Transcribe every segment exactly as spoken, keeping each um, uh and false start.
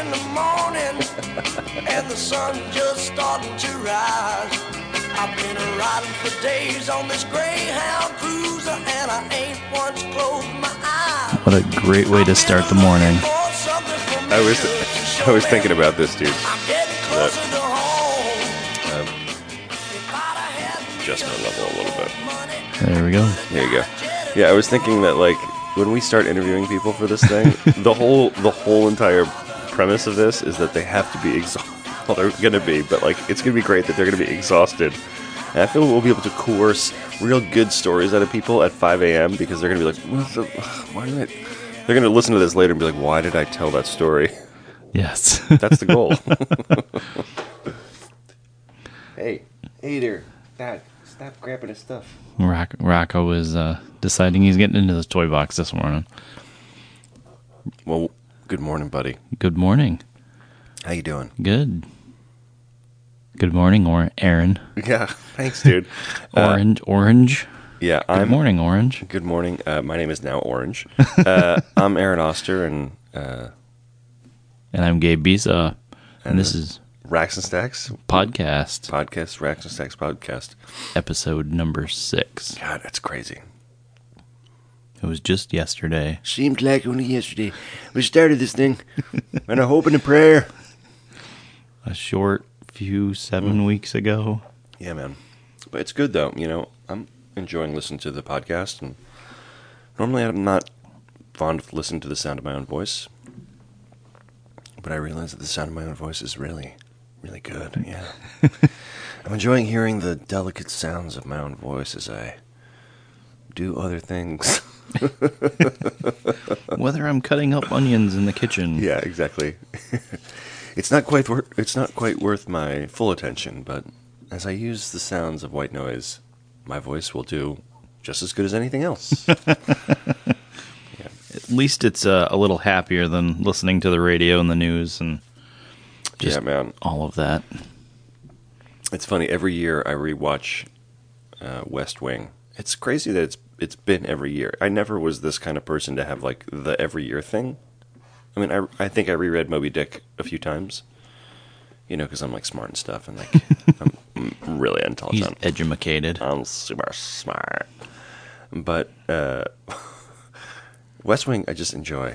in the morning and the sun just starting to rise. I've been riding for days on this Greyhound cruiser and I ain't once closed my eyes. What a great way to start the morning. I was I was thinking about this, dude. That, um, just my level a little bit. There we go. There you go. Yeah, I was thinking that like when we start interviewing people for this thing, the whole the whole entire premise of this is that they have to be exhausted. Well, they're going to be, but like it's going to be great that they're going to be exhausted. And I feel we'll be able to coerce real good stories out of people at five a.m. because they're going to be like, what the, why did I? They're going to listen to this later and be like, why did I tell that story? Yes. That's the goal. Hey, hey there, Dad, stop grabbing his stuff. Rock, Rocco is uh, deciding he's getting into the toy box this morning. Well, good morning, buddy. Good morning. How you doing? Good. Good morning, or Aaron. Yeah, thanks, dude. Orange, uh, Orange. Yeah, Good I'm, morning, Orange. Good morning. Uh, my name is now Orange. Uh, I'm Aaron Oster, and uh, and I'm Gabe Bisa, and, and this is Racks and Stacks podcast. Podcast, Racks and Stacks podcast, episode number six. God, that's crazy. It was just yesterday. Seemed like only yesterday we started this thing, and I hope in a prayer. A short few seven mm. weeks ago. Yeah, man. But it's good though. You know, I'm enjoying listening to the podcast, and normally I'm not fond of listening to the sound of my own voice, but I realize that the sound of my own voice is really, really good. Yeah. I'm enjoying hearing the delicate sounds of my own voice as I do other things. Whether I'm cutting up onions in the kitchen. Yeah, exactly. It's not quite wor- it's not quite worth my full attention, but as I use the sounds of white noise, my voice will do just as good as anything else. Yeah. At least it's uh, a little happier than listening to the radio and the news and just yeah, man. all of that. It's funny, every year I rewatch uh, West Wing. It's crazy that it's it's been every year. I never was this kind of person to have like the every year thing. I mean, I, I think I reread Moby Dick a few times, you know, because I'm like smart and stuff, and like I'm really intelligent. He's edumacated. I'm super smart. But uh, West Wing, I just enjoy.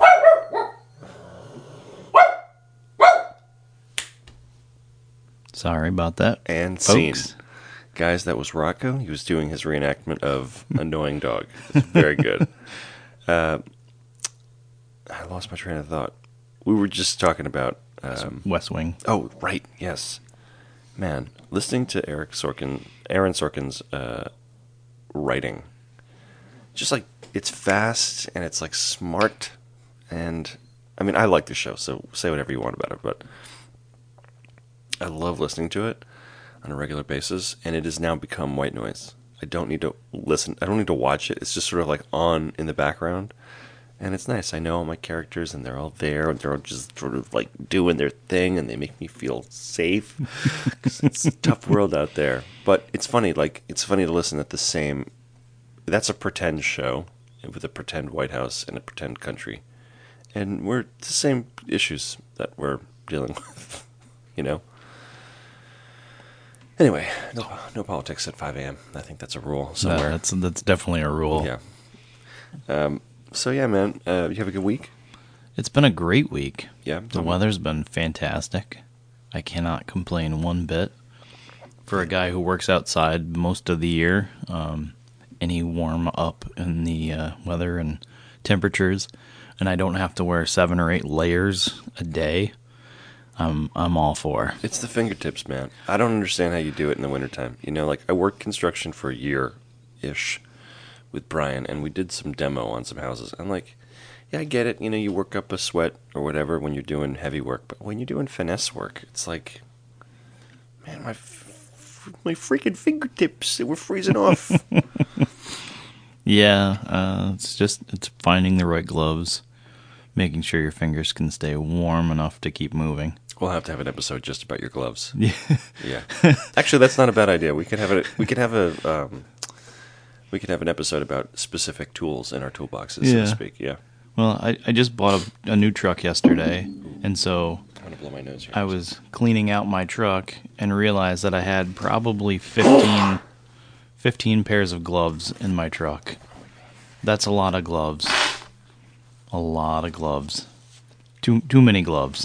Sorry about that. And folks. Scene. Guys, that was Rocco. He was doing his reenactment of Annoying Dog. It's very good. Uh, I lost my train of thought. We were just talking about... Um, West Wing. Oh, right. Yes. Man, listening to Eric Sorkin, Aaron Sorkin's uh, writing, just like, it's fast and it's like smart. And, I mean, I like the show, so say whatever you want about it, but I love listening to it on a regular basis, and it has now become white noise. I don't need to listen. I don't need to watch it. It's just sort of like on in the background, and it's nice. I know all my characters, and they're all there, and they're all just sort of like doing their thing, and they make me feel safe, because it's a tough world out there. But it's funny, like, it's funny to listen at the same... That's a pretend show with a pretend White House and a pretend country, and we're the same issues that we're dealing with, you know? Anyway, no, no politics at five a.m. I think that's a rule somewhere. No, that's that's definitely a rule. Yeah. Um. So yeah, man. Uh, you have a good week? It's been a great week. Yeah. The weather's been fantastic. I cannot complain one bit. For a guy who works outside most of the year, um, any warm up in the uh, weather and temperatures, and I don't have to wear seven or eight layers a day. I'm I'm all for. It's the fingertips, man. I don't understand how you do it in the wintertime. You know, like I worked construction for a year-ish with Brian, and we did some demo on some houses. I'm like, yeah, I get it. You know, you work up a sweat or whatever when you're doing heavy work, but when you're doing finesse work, it's like, man, my f- my freaking fingertips, they were freezing off. Yeah, uh, it's just it's finding the right gloves, making sure your fingers can stay warm enough to keep moving. We'll have to have an episode just about your gloves. Yeah, yeah. Actually, that's not a bad idea. We could have a we could have a um, we could have an episode about specific tools in our toolboxes, yeah. so to speak. Yeah. Well, I, I just bought a, a new truck yesterday, and so trying to blow my nose here. I was cleaning out my truck and realized that I had probably fifteen, fifteen pairs of gloves in my truck. That's a lot of gloves. A lot of gloves. Too too many gloves.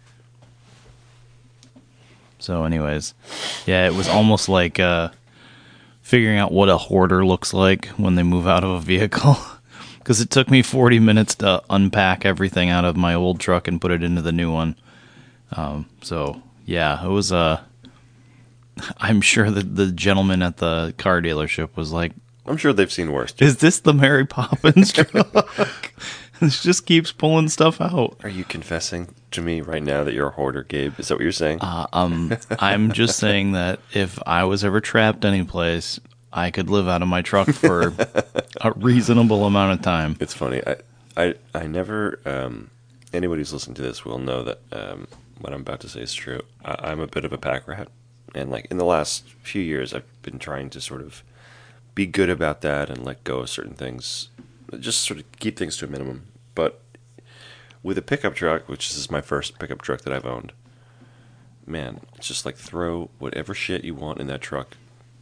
So anyways, yeah, it was almost like uh, figuring out what a hoarder looks like when they move out of a vehicle. Because it took me forty minutes to unpack everything out of my old truck and put it into the new one. Um, so, yeah, it was, uh, I'm sure that the gentleman at the car dealership was like, I'm sure they've seen worse. is this the Mary Poppins truck? This just keeps pulling stuff out. Are you confessing to me right now that you're a hoarder, Gabe? Is that what you're saying? Uh, um, I'm just saying that if I was ever trapped anyplace, I could live out of my truck for a reasonable amount of time. It's funny. I, I, I never. Um, anybody who's listening to this will know that um, what I'm about to say is true. I, I'm a bit of a pack rat, and like in the last few years, I've been trying to sort of be good about that and let go of certain things, just sort of keep things to a minimum. But with a pickup truck, which is my first pickup truck that I've owned, man, it's just like throw whatever shit you want in that truck.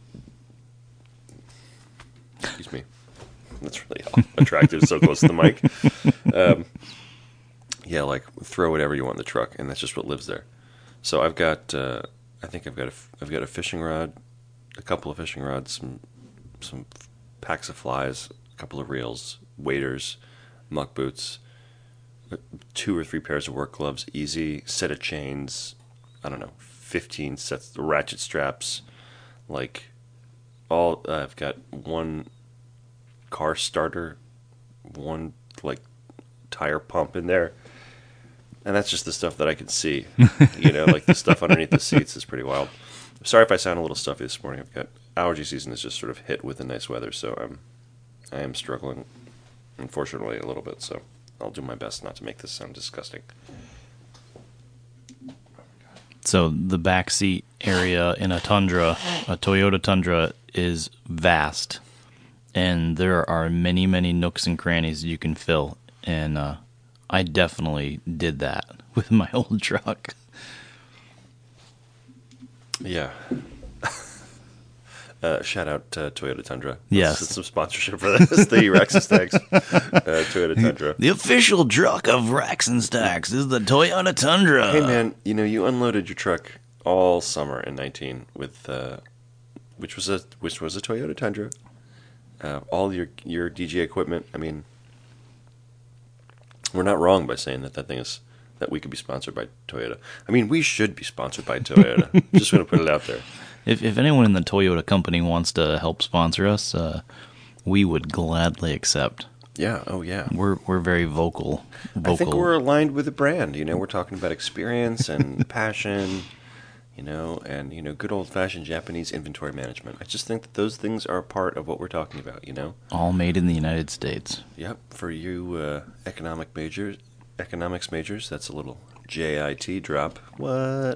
Excuse me. That's really attractive, so close to the mic. Um, yeah, like throw whatever you want in the truck, and that's just what lives there. So I've got, uh, I think I've got a, I've got a fishing rod, a couple of fishing rods, some, some packs of flies, a couple of reels, waders, muck boots, two or three pairs of work gloves, easy, set of chains, I don't know, fifteen sets of ratchet straps, like all, uh, I've got one car starter, one like tire pump in there, and that's just the stuff that I can see. You know, like the stuff underneath the seats is pretty wild. Sorry if I sound a little stuffy this morning. I've got allergy season is just sort of hit with the nice weather, so I'm I am struggling, unfortunately, a little bit. So I'll do my best not to make this sound disgusting. So the back seat area in a Tundra, a Toyota Tundra, is vast, and there are many, many nooks and crannies you can fill. And uh, I definitely did that with my old truck. Yeah. Uh, shout out to Toyota Tundra. Yes. That's some sponsorship for this. The Rex and Stacks uh, Toyota Tundra. The official truck of Rex and Stacks is the Toyota Tundra. Hey man, you know you unloaded your truck all summer in nineteen with, uh, which was a which was a Toyota Tundra. Uh, all your your D J equipment. I mean, we're not wrong by saying that that thing is that we could be sponsored by Toyota. I mean, we should be sponsored by Toyota. Just going to put it out there. If if anyone in the Toyota company wants to help sponsor us, uh, we would gladly accept. Yeah. Oh, yeah. We're we're very vocal. vocal. I think we're aligned with the brand. You know, we're talking about experience and passion. You know, and you know, good old fashioned Japanese inventory management. I just think that those things are a part of what we're talking about. You know, all made in the United States. Yep. For you uh, economic majors, economics majors, that's a little J I T drop. What?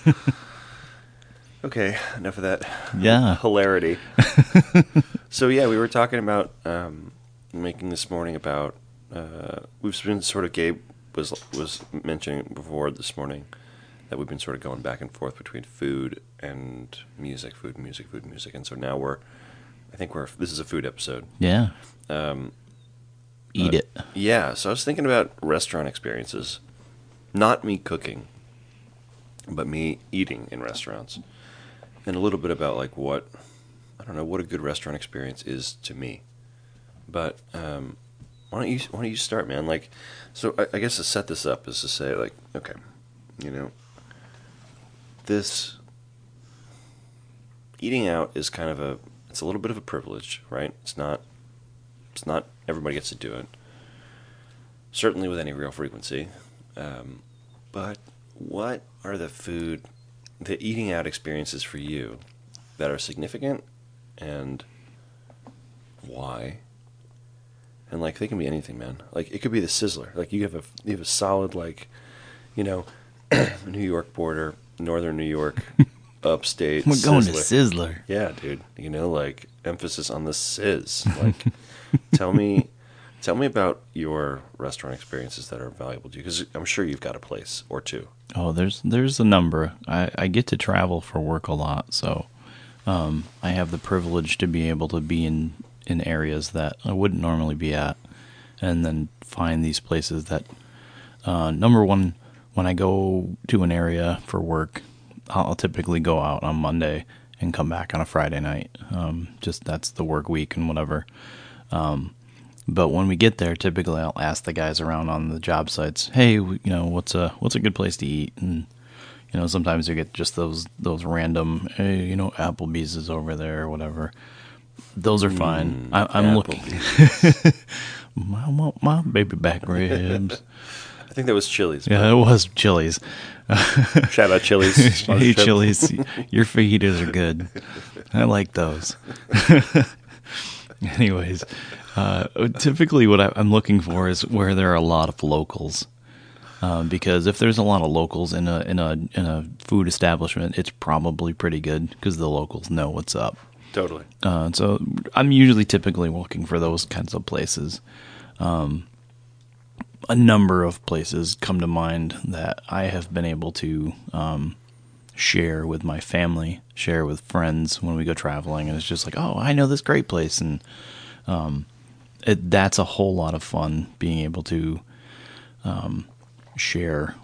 Okay, enough of that. Yeah. Hilarity. So, yeah, we were talking about um, making this morning about, uh, we've been sort of, Gabe was was mentioning before this morning that we've been sort of going back and forth between food and music, food, music, food, music. And so now we're, I think we're, this is a food episode. Yeah. Um, Eat uh, it. Yeah, so I was thinking about restaurant experiences. Not me cooking, but me eating in restaurants. And a little bit about like what, I don't know, what a good restaurant experience is to me. But um, why don't you why don't you start, man? Like, so I, I guess to set this up is to say like, okay, you know, this eating out is kind of a, it's a little bit of a privilege, right? It's not, it's not everybody gets to do it. Certainly with any real frequency. Um, but what are the food, the eating out experiences for you that are significant, and why? And like they can be anything, man. Like it could be the Sizzler. Like you have a you have a solid like, you know, New York border, northern New York, upstate. We're going Sizzler. to Sizzler. Yeah, dude. You know, like emphasis on the sizz. Like, tell me, Tell me about your restaurant experiences that are valuable to you, because I'm sure you've got a place or two. Oh, there's there's a number. I, I get to travel for work a lot, so um, I have the privilege to be able to be in, in areas that I wouldn't normally be at, and then find these places that, uh, number one, when I go to an area for work, I'll, I'll typically go out on Monday and come back on a Friday night. Um, just that's the work week and whatever. Um, But when we get there, typically I'll ask the guys around on the job sites, "Hey, you know, what's a what's a good place to eat?" And you know, sometimes you get just those those random, "Hey, you know, Applebee's is over there," or whatever. Those are fine. Mm, I, I'm looking. my, my, my baby back ribs. I think that was Chili's. Yeah, it was Chili's. Shout out Chili's. Hey, Sponsorship. Chili's, your fajitas are good. I like those. Anyways, uh, typically what I, I'm looking for is where there are a lot of locals, uh, because if there's a lot of locals in a in a in a food establishment, it's probably pretty good because the locals know what's up. Totally. Uh, so I'm usually typically looking for those kinds of places. Um, a number of places come to mind that I have been able to um, share with my family, share with friends when we go traveling, and it's just like, oh, I know this great place, and um, it, that's a whole lot of fun being able to um, share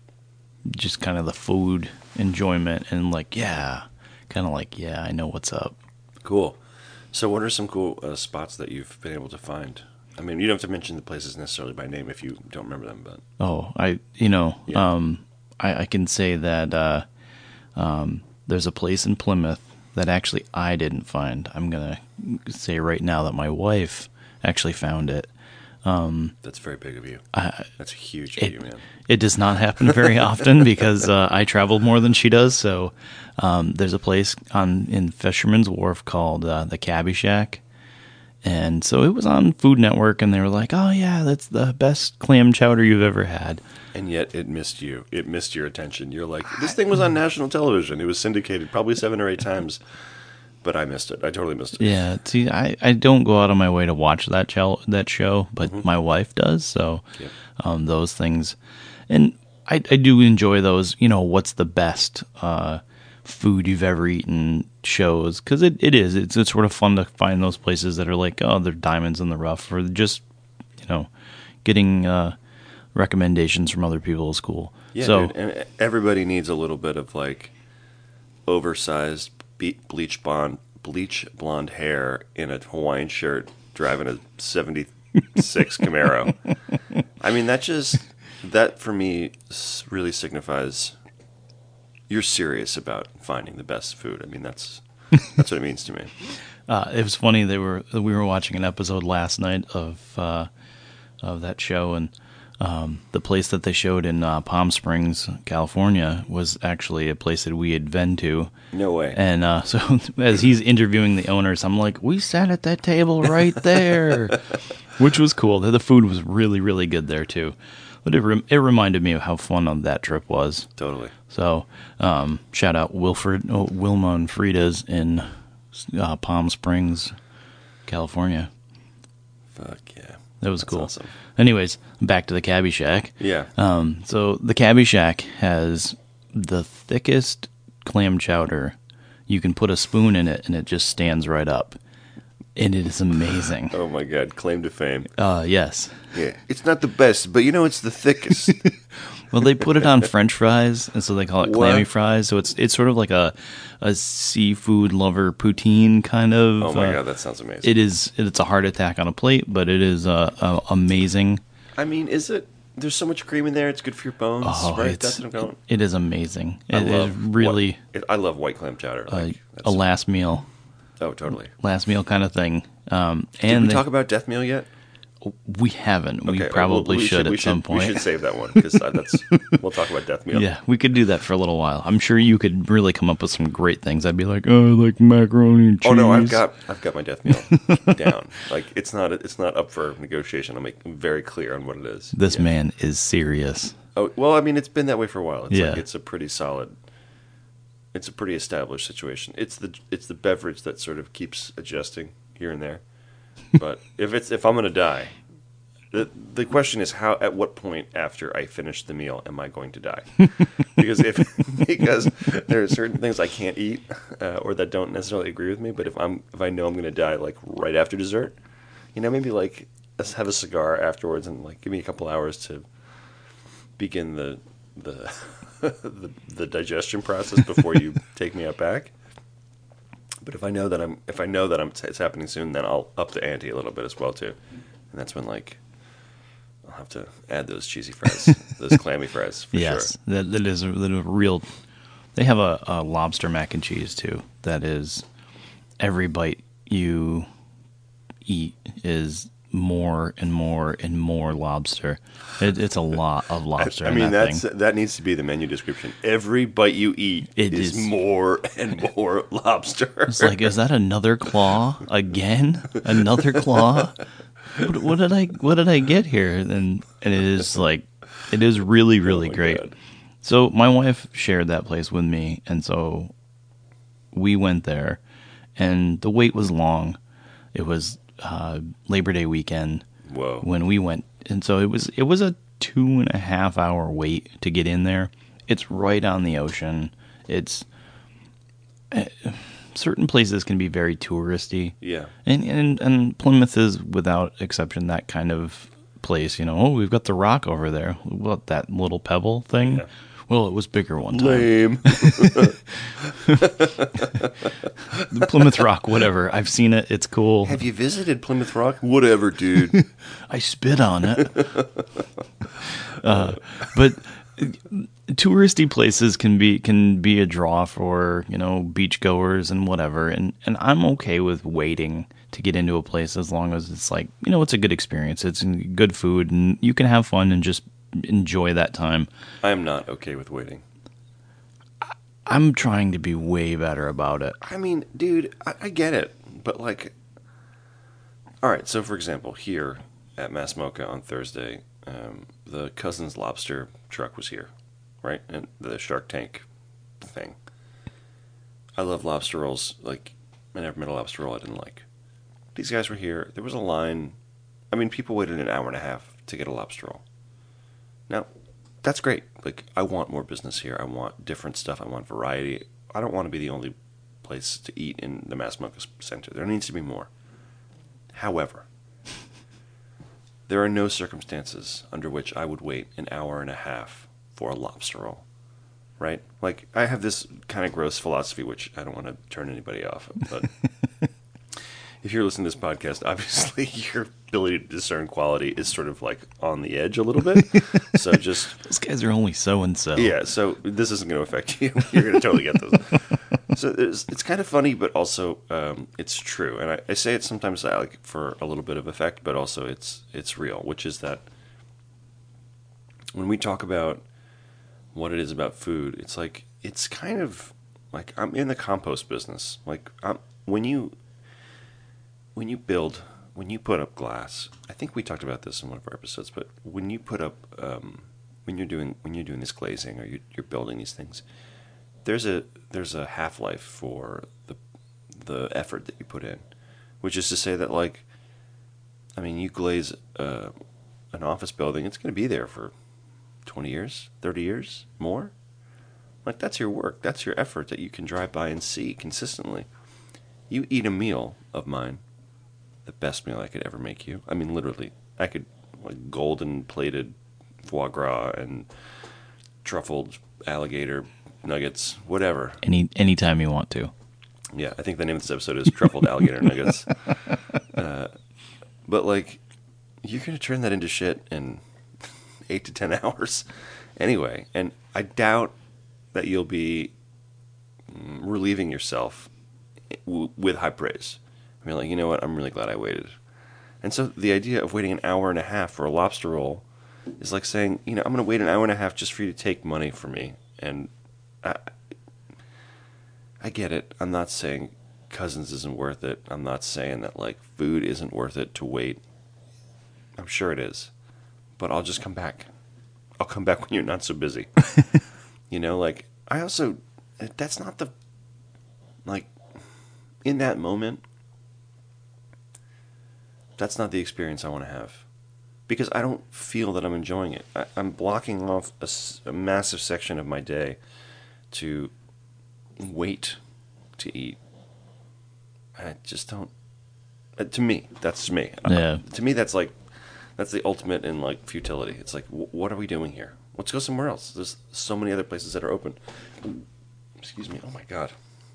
just kind of the food enjoyment and like, yeah, kind of like, yeah, I know what's up. Cool. So what are some cool uh, spots that you've been able to find? I mean, you don't have to mention the places necessarily by name if you don't remember them, but Oh, I, you know, Yeah. um, I, I can say that uh, um, there's a place in Plymouth that actually I didn't find. I'm going to say right now that my wife actually found it. that's very big of you. I, That's huge of it, you, man. it does not happen very often because uh, I travel more than she does. So um, there's a place on in Fisherman's Wharf called uh, the Cabbie Shack. And so it was on Food Network, and they were like, oh, yeah, that's the best clam chowder you've ever had. And yet it missed you. It missed your attention. You're like, this thing was on national television. It was syndicated probably seven or eight times, but I missed it. I totally missed it. Yeah, see, I, I don't go out of my way to watch that show, that show, but Mm-hmm. my wife does. So Yep. um, those things, and I, I do enjoy those. You know, what's the best uh, food you've ever eaten shows? Because it, it is. It's it's sort of fun to find those places that are like, oh, they're diamonds in the rough, or just you know, getting uh, recommendations from other people is cool. Yeah, so dude, and everybody needs a little bit of like oversized be- bleach blonde, bleach blonde hair in a Hawaiian shirt, driving a seventy-six Camaro. I mean, that just that for me s- really signifies you're serious about finding the best food. I mean, that's that's what it means to me. Uh, it was funny. They were we were watching an episode last night of uh, of that show, and um, the place that they showed in uh, Palm Springs, California, was actually a place that we had been to. No way. And uh, so, as he's interviewing the owners, I'm like, "We sat at that table right there," which was cool. The food was really, really good there too. But it rem- it reminded me of how fun on that trip was. Totally. So, um, shout out Wilfred, oh, Wilma and Frida's in uh, Palm Springs, California. Fuck yeah. That was That's cool. awesome. Anyways, back to the Cabbie Shack. Yeah. Um, so the Cabbie Shack has the thickest clam chowder. You can put a spoon in it, and it just stands right up. And it is amazing. Oh my God. Claim to fame. Uh, yes. Yeah. It's not the best, but you know it's the thickest. Well, they put it on French fries, and so they call it What? clammy fries. So it's it's sort of like a a seafood lover poutine kind of. Oh my uh, God, that sounds amazing. It is. It's a heart attack on a plate, but it is uh, uh, amazing. I mean, is it? There's so much cream in there. It's good for your bones, Oh, right? it's That's what I'm going. it is amazing. I It is love really White, it, I love white clam chowder. uh, Like, a that's- last meal, oh, totally. last meal kind of thing. Um, Did and we they- talk about death meal yet? we haven't. We Okay, probably well, we should, we at some We point. should save that one because that's. We'll talk about death meal. Yeah, we could do that for a little while. I'm sure you could really come up with some great things. I'd be like, oh, I like macaroni and cheese. Oh no, I've got I've got my death meal down. Like it's not it's not up for negotiation. I'll make very clear on what it is. This Yeah. man is serious. Oh well, I mean it's been that way for a while. It's Yeah. like it's a pretty solid. It's a pretty established situation. It's the it's the beverage that sort of keeps adjusting here and there. But if it's if I'm gonna die, The, the question is how. At what point after I finish the meal am I going to die? Because if because there are certain things I can't eat uh, or that don't necessarily agree with me. But if I'm if I know I'm going to die like right after dessert, you know, maybe like let's have a cigar afterwards and like give me a couple hours to begin the the the, the digestion process before you take me out back. But if I know that I'm if I know that I'm it's happening soon, then I'll up the ante a little bit as well too, and that's when like I'll have to add those cheesy fries, those clammy fries for yes, sure. that that is a, that is a real. They have a, a lobster mac and cheese too. That is every bite you eat is more and more and more lobster. It, it's a lot of lobster. I in mean, that that's thing. that needs to be the menu description. Every bite you eat It is, is- more and more lobster. It's like, is that another claw again? Another claw? What, what did I what did I get here? And and it is like, it is really really Oh my great. God. So my wife shared that place with me, and so we went there, and the wait was long. It was uh, Labor Day weekend Whoa. when we went, and so it was it was a two and a half hour wait to get in there. It's right on the ocean. It's uh, certain places can be very touristy. Yeah. And, and and Plymouth is without exception that kind of place. You know, oh, we've got the Rock over there. What, that little pebble thing? Yeah. Well, it was bigger one time. Lame. The Plymouth Rock, whatever. I've seen it. It's cool. Have you visited Plymouth Rock? Whatever, dude. I spit on it. uh, but touristy places can be can be a draw for, you know, beachgoers and whatever. And, and I'm okay with waiting to get into a place as long as it's like, you know, it's a good experience. It's good food and you can have fun and just enjoy that time. I am not okay with waiting. I'm trying to be way better about it. I mean, dude, I, I get it, but like, all right. So, for example, here at Mass Mocha on Thursday, um, the Cousins Lobster truck was here, right, and the Shark Tank thing. I love lobster rolls. Like, I never met a lobster roll I didn't like. These guys were here. There was a line. I mean, people waited an hour and a half to get a lobster roll. Now, that's great. Like, I want more business here. I want different stuff. I want variety. I don't want to be the only place to eat in the Mass Mocha Center. There needs to be more. However, there are no circumstances under which I would wait an hour and a half for a lobster roll. Right? Like, I have this kind of gross philosophy, which I don't want to turn anybody off, but if you're listening to this podcast, obviously your ability to discern quality is sort of like on the edge a little bit. So just Those guys are only so and so. yeah. So this isn't going to affect you. You're going to totally get this. So it's, it's kind of funny, but also um, it's true. And I, I say it sometimes uh, like for a little bit of effect, but also it's it's real. Which is that when we talk about what it is about food, it's like it's kind of like I'm in the compost business. Like I'm, when you when you build, when you put up glass, I think we talked about this in one of our episodes, but when you put up, um, when you're doing when you're doing this glazing or you, you're building these things, there's a there's a half-life for the the effort that you put in, which is to say that like, I mean, you glaze uh, an office building, it's going to be there for twenty years, thirty years, more. Like that's your work, that's your effort that you can drive by and see consistently. You eat a meal of mine. The best meal I could ever make you. I mean, literally, I could like golden plated foie gras and truffled alligator nuggets, whatever. Any anytime you want to. Yeah, I think the name of this episode is truffled alligator nuggets. Uh, but like, you're gonna turn that into shit in eight to ten hours, anyway. And I doubt that you'll be relieving yourself w- with high praise. I mean, like, you know what? I'm really glad I waited. And so the idea of waiting an hour and a half for a lobster roll is like saying, you know, I'm going to wait an hour and a half just for you to take money from me. And I, I get it. I'm not saying Cousins isn't worth it. I'm not saying that, like, food isn't worth it to wait. I'm sure it is. But I'll just come back. I'll come back when you're not so busy. You know, like, I also, that's not the, like, in that moment, that's not the experience I want to have. because I don't feel that I'm enjoying it. I, I'm blocking off a, s- a massive section of my day to wait to eat. I just don't. Uh, to me, that's me. Yeah. Uh, to me, that's like that's the ultimate in like futility. It's like, w- what are we doing here? Let's go somewhere else. There's so many other places that are open. Excuse me. Oh my god.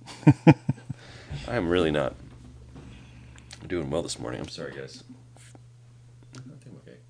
I am really not doing well this morning. I'm sorry, guys. I think I'm okay.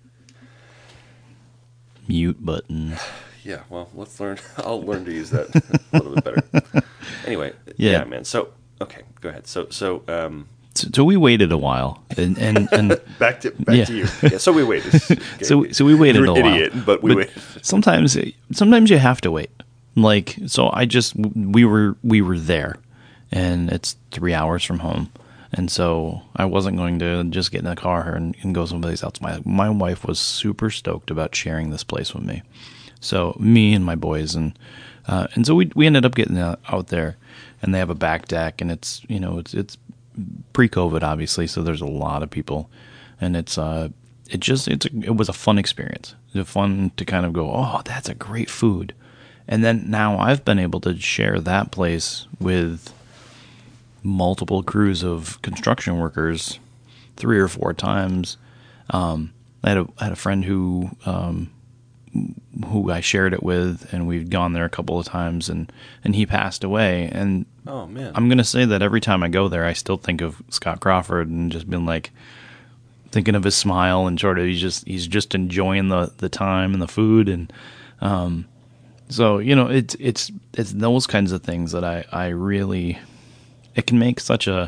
Mute button. Yeah, well, let's learn. I'll learn to use that a little bit better. Anyway, yeah. Yeah. man. So, okay, go ahead. So, so um, So, so we waited a while, and and, and back to back Yeah. to you. Yeah. So we waited. Okay. so so we waited You're a an while. idiot, but we waited. Sometimes sometimes you have to wait. Like, so I just we were we were there, and it's three hours from home, and so I wasn't going to just get in the car and, and go someplace else. My my wife was super stoked about sharing this place with me, so me and my boys, and uh, and so we we ended up getting out out there, and they have a back deck, and it's you know it's it's pre-COVID obviously, so there's a lot of people, and it's uh it just it's a, it was a fun experience. It was fun to kind of go, oh, that's a great food. And then now I've been able to share that place with multiple crews of construction workers three or four times. Um, I had a I had a friend who um, who I shared it with, and we've gone there a couple of times, and, and he passed away. And Oh man. I'm gonna say that every time I go there, I still think of Scott Crawford and just been like thinking of his smile, and sort of he's just he's just enjoying the, the time and the food, and um, so you know it's it's it's those kinds of things that I, I really it can make such a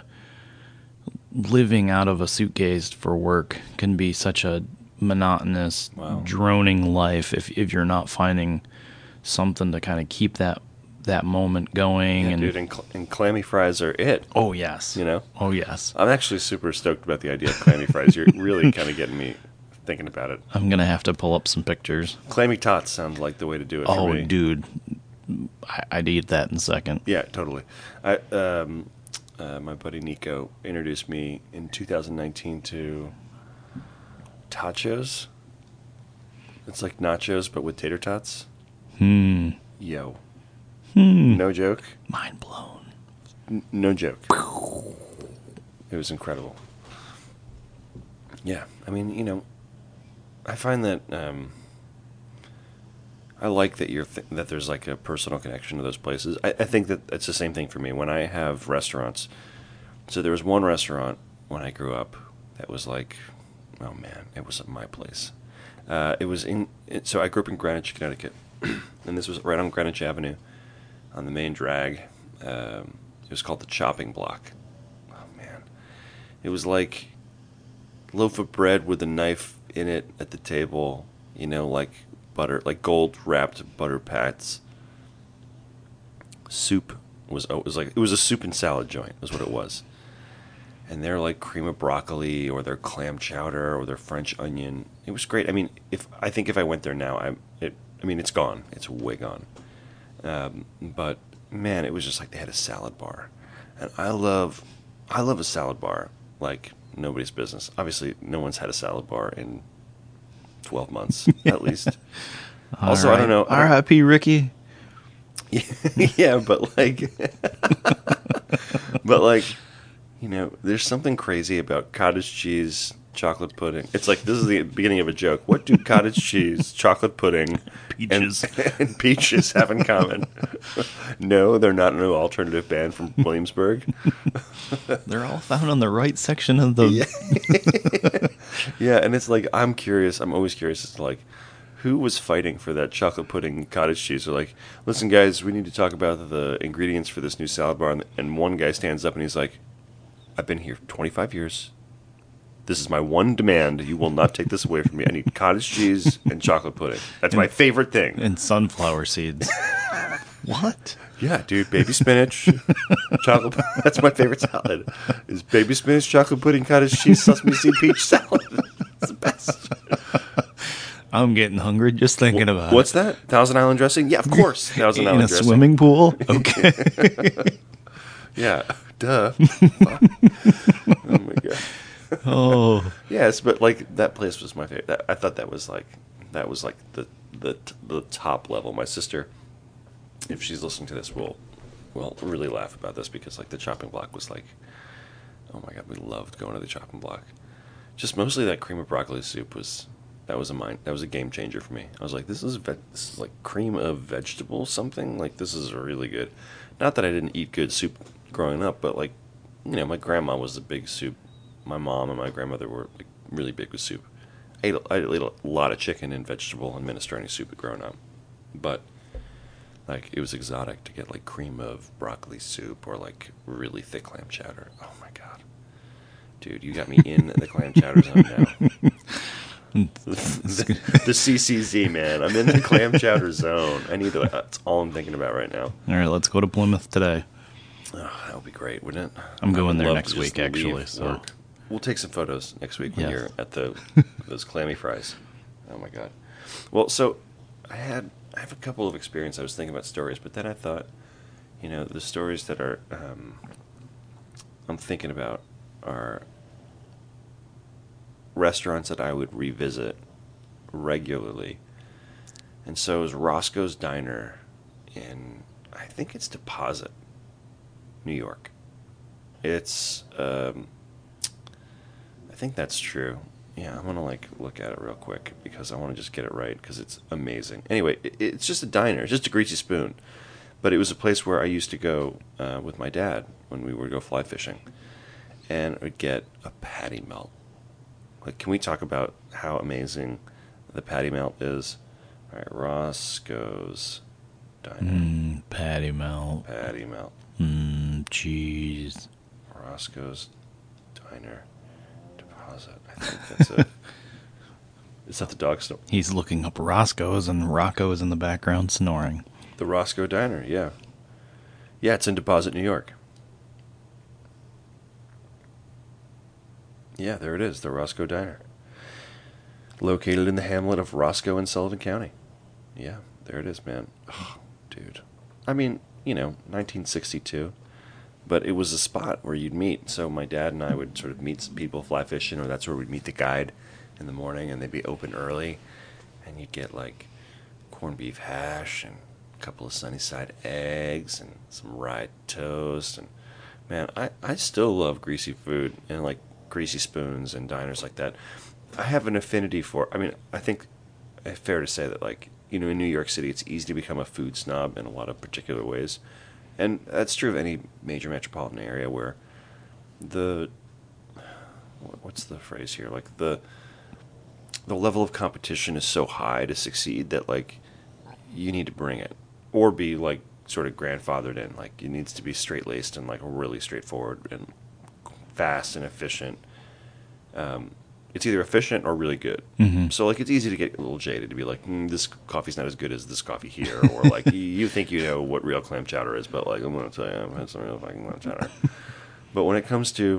living out of a suitcase for work can be such a monotonous, Wow. droning life if if you're not finding something to kind of keep that that moment going. yeah, and dude, and, cl- and clammy fries are it. oh yes, You know, oh yes, I'm actually super stoked about the idea of clammy fries. You're really kind of getting me thinking about it. I'm gonna have to pull up some pictures. Clammy tots sounds like the way to do it. For Oh, me. dude, I, I'd eat that in a second. Yeah, totally. I um, uh, my buddy Nico introduced me in two thousand nineteen to tachos. It's like nachos, but with tater tots. Hmm. Yo, Hmm. no joke. Mind blown. N- no joke. It was incredible. Yeah, I mean, you know, I find that um, I like that you're th- that there's like a personal connection to those places. I, I think that it's the same thing for me when I have restaurants. So there was one restaurant when I grew up that was like, oh man, it was my place. Uh, it was in. It, so I grew up in Greenwich, Connecticut, and this was right on Greenwich Avenue, on the main drag. Um, it was called the Chopping Block. Oh man, it was like loaf of bread with a knife in it at the table. You know, like butter, like gold wrapped butter pats. Soup was oh, it was like it was a soup and salad joint. Was what it was. And their like cream of broccoli or their clam chowder or their French onion. It was great. I mean, if I think if I went there now, I it. I mean, it's gone. It's way gone. Um, but man, it was just like they had a salad bar, and I love, I love a salad bar like nobody's business. Obviously, no one's had a salad bar in twelve months at least. Also, I don't know. I don't- R I P Ricky. yeah, but like, but like, you know, there's something crazy about cottage cheese chocolate pudding. It's like this is the beginning of a joke. What do cottage cheese, chocolate pudding, Peaches. and, and peaches have in common? No, they're not an alternative band from Williamsburg. They're all found on the right section of the. Yeah. Yeah, and it's like I'm curious. I'm always curious as to like who was fighting for that chocolate pudding cottage cheese. They're like, listen, guys, we need to talk about the ingredients for this new salad bar. And, and one guy stands up and he's like, I've been here twenty-five years. This is my one demand. You will not take this away from me. I need cottage cheese and chocolate pudding. That's my favorite thing. And sunflower seeds. What? Yeah, dude, baby spinach, chocolate. That's my favorite salad. Is baby spinach, chocolate pudding, cottage cheese, sesame seed, peach salad. It's the best. I'm getting hungry just thinking about What's that? Thousand Island dressing? Yeah, of course. it. Thousand In Island a dressing. swimming pool? Okay. Yeah, duh. Fuck. Oh my god. Oh, Yes, but like that place was my favorite. That, I thought that was like that was like the the the top level. My sister, if she's listening to this, will will really laugh about this because like the chopping block was like, oh my god, we loved going to the chopping block. Just mostly that cream of broccoli soup was that was a mind that was a game changer for me. I was like, this is ve- this is like cream of vegetable something. Like this is really good. Not that I didn't eat good soup growing up, but like you know, my grandma was a big soup. My mom and my grandmother were like really big with soup. I ate, a, I ate a lot of chicken and vegetable and minestrone soup growing up, but like it was exotic to get like cream of broccoli soup or like really thick clam chowder. Oh my god, dude, you got me in the clam chowder zone now. the, the C C Z, man, I'm in the clam chowder zone. I need to. That's all I'm thinking about right now. all right. Let's go to Plymouth today. Oh, that would be great, wouldn't it? I'm I going would there love next to just week, actually, leave so- work. We'll take some photos next week when Yes. you're at the those clammy fries. Oh my god. Well, so I had I have a couple of experiences. I was thinking about stories, but then I thought, you know, the stories that are um, I'm thinking about are restaurants that I would revisit regularly. And so it was Roscoe's Diner in, I think it's Deposit, New York. It's, um, I think that's true. Yeah, I'm going to like look at it real quick because I want to just get it right because it's amazing. Anyway, it, it's just a diner. It's just a greasy spoon. But it was a place where I used to go uh, with my dad when we would go fly fishing. And would get a patty melt. Like, can we talk about how amazing the patty melt is? All right, Roscoe's Diner. Mmm, patty melt. Patty melt. Mmm, cheese. Roscoe's Diner Deposit. I think that's it. Is that the dog snore? He's looking up Roscoe's, and Rocco is in the background snoring. The Roscoe Diner, yeah. Yeah, it's in Deposit, New York. Yeah, there it is, the Roscoe Diner. Located in the hamlet of Roscoe in Sullivan County. Yeah, there it is, man. Oh, dude. I mean, you know, nineteen sixty-two. But it was a spot where you'd meet. So my dad and I would sort of meet some people fly fishing, or that's where we'd meet the guide in the morning, and they'd be open early. And you'd get like corned beef hash and a couple of Sunnyside eggs and some rye toast. And man, I, I still love greasy food and like greasy spoons and diners like that. I have an affinity for, I mean, I think it's fair to say that like, you know, in New York City, it's easy to become a food snob in a lot of particular ways. And that's true of any major metropolitan area where the, what's the phrase here? Like the, the level of competition is so high to succeed that like you need to bring it or be like sort of grandfathered in. Like it needs to be straight laced and like really straightforward and fast and efficient. Um, it's either efficient or really good. Mm-hmm. So like it's easy to get a little jaded to be like, mm, this coffee's not as good as this coffee here, or like you, you think you know what real clam chowder is, but like I'm gonna tell you, I've had some real fucking clam chowder. But when it comes to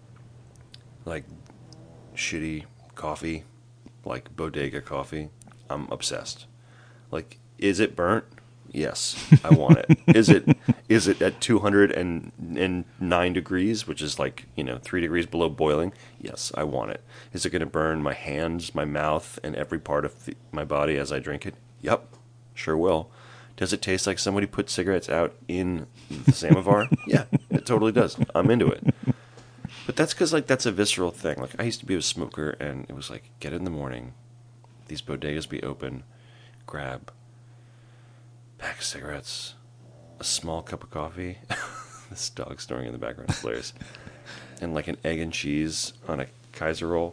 like shitty coffee, like bodega coffee, I'm obsessed. Like, is it burnt? Yes, I want it. Is it is it at two hundred nine degrees, which is like, you know, three degrees below boiling? Yes, I want it. Is it going to burn my hands, my mouth, and every part of the, my body as I drink it? Yep, sure will. Does it taste like somebody put cigarettes out in the samovar? Yeah, it totally does. I'm into it. But that's because, like, that's a visceral thing. Like, I used to be a smoker, and it was like, get in the morning, these bodegas be open, grab pack of cigarettes, a small cup of coffee, this dog snoring in the background is hilarious, and like an egg and cheese on a Kaiser roll.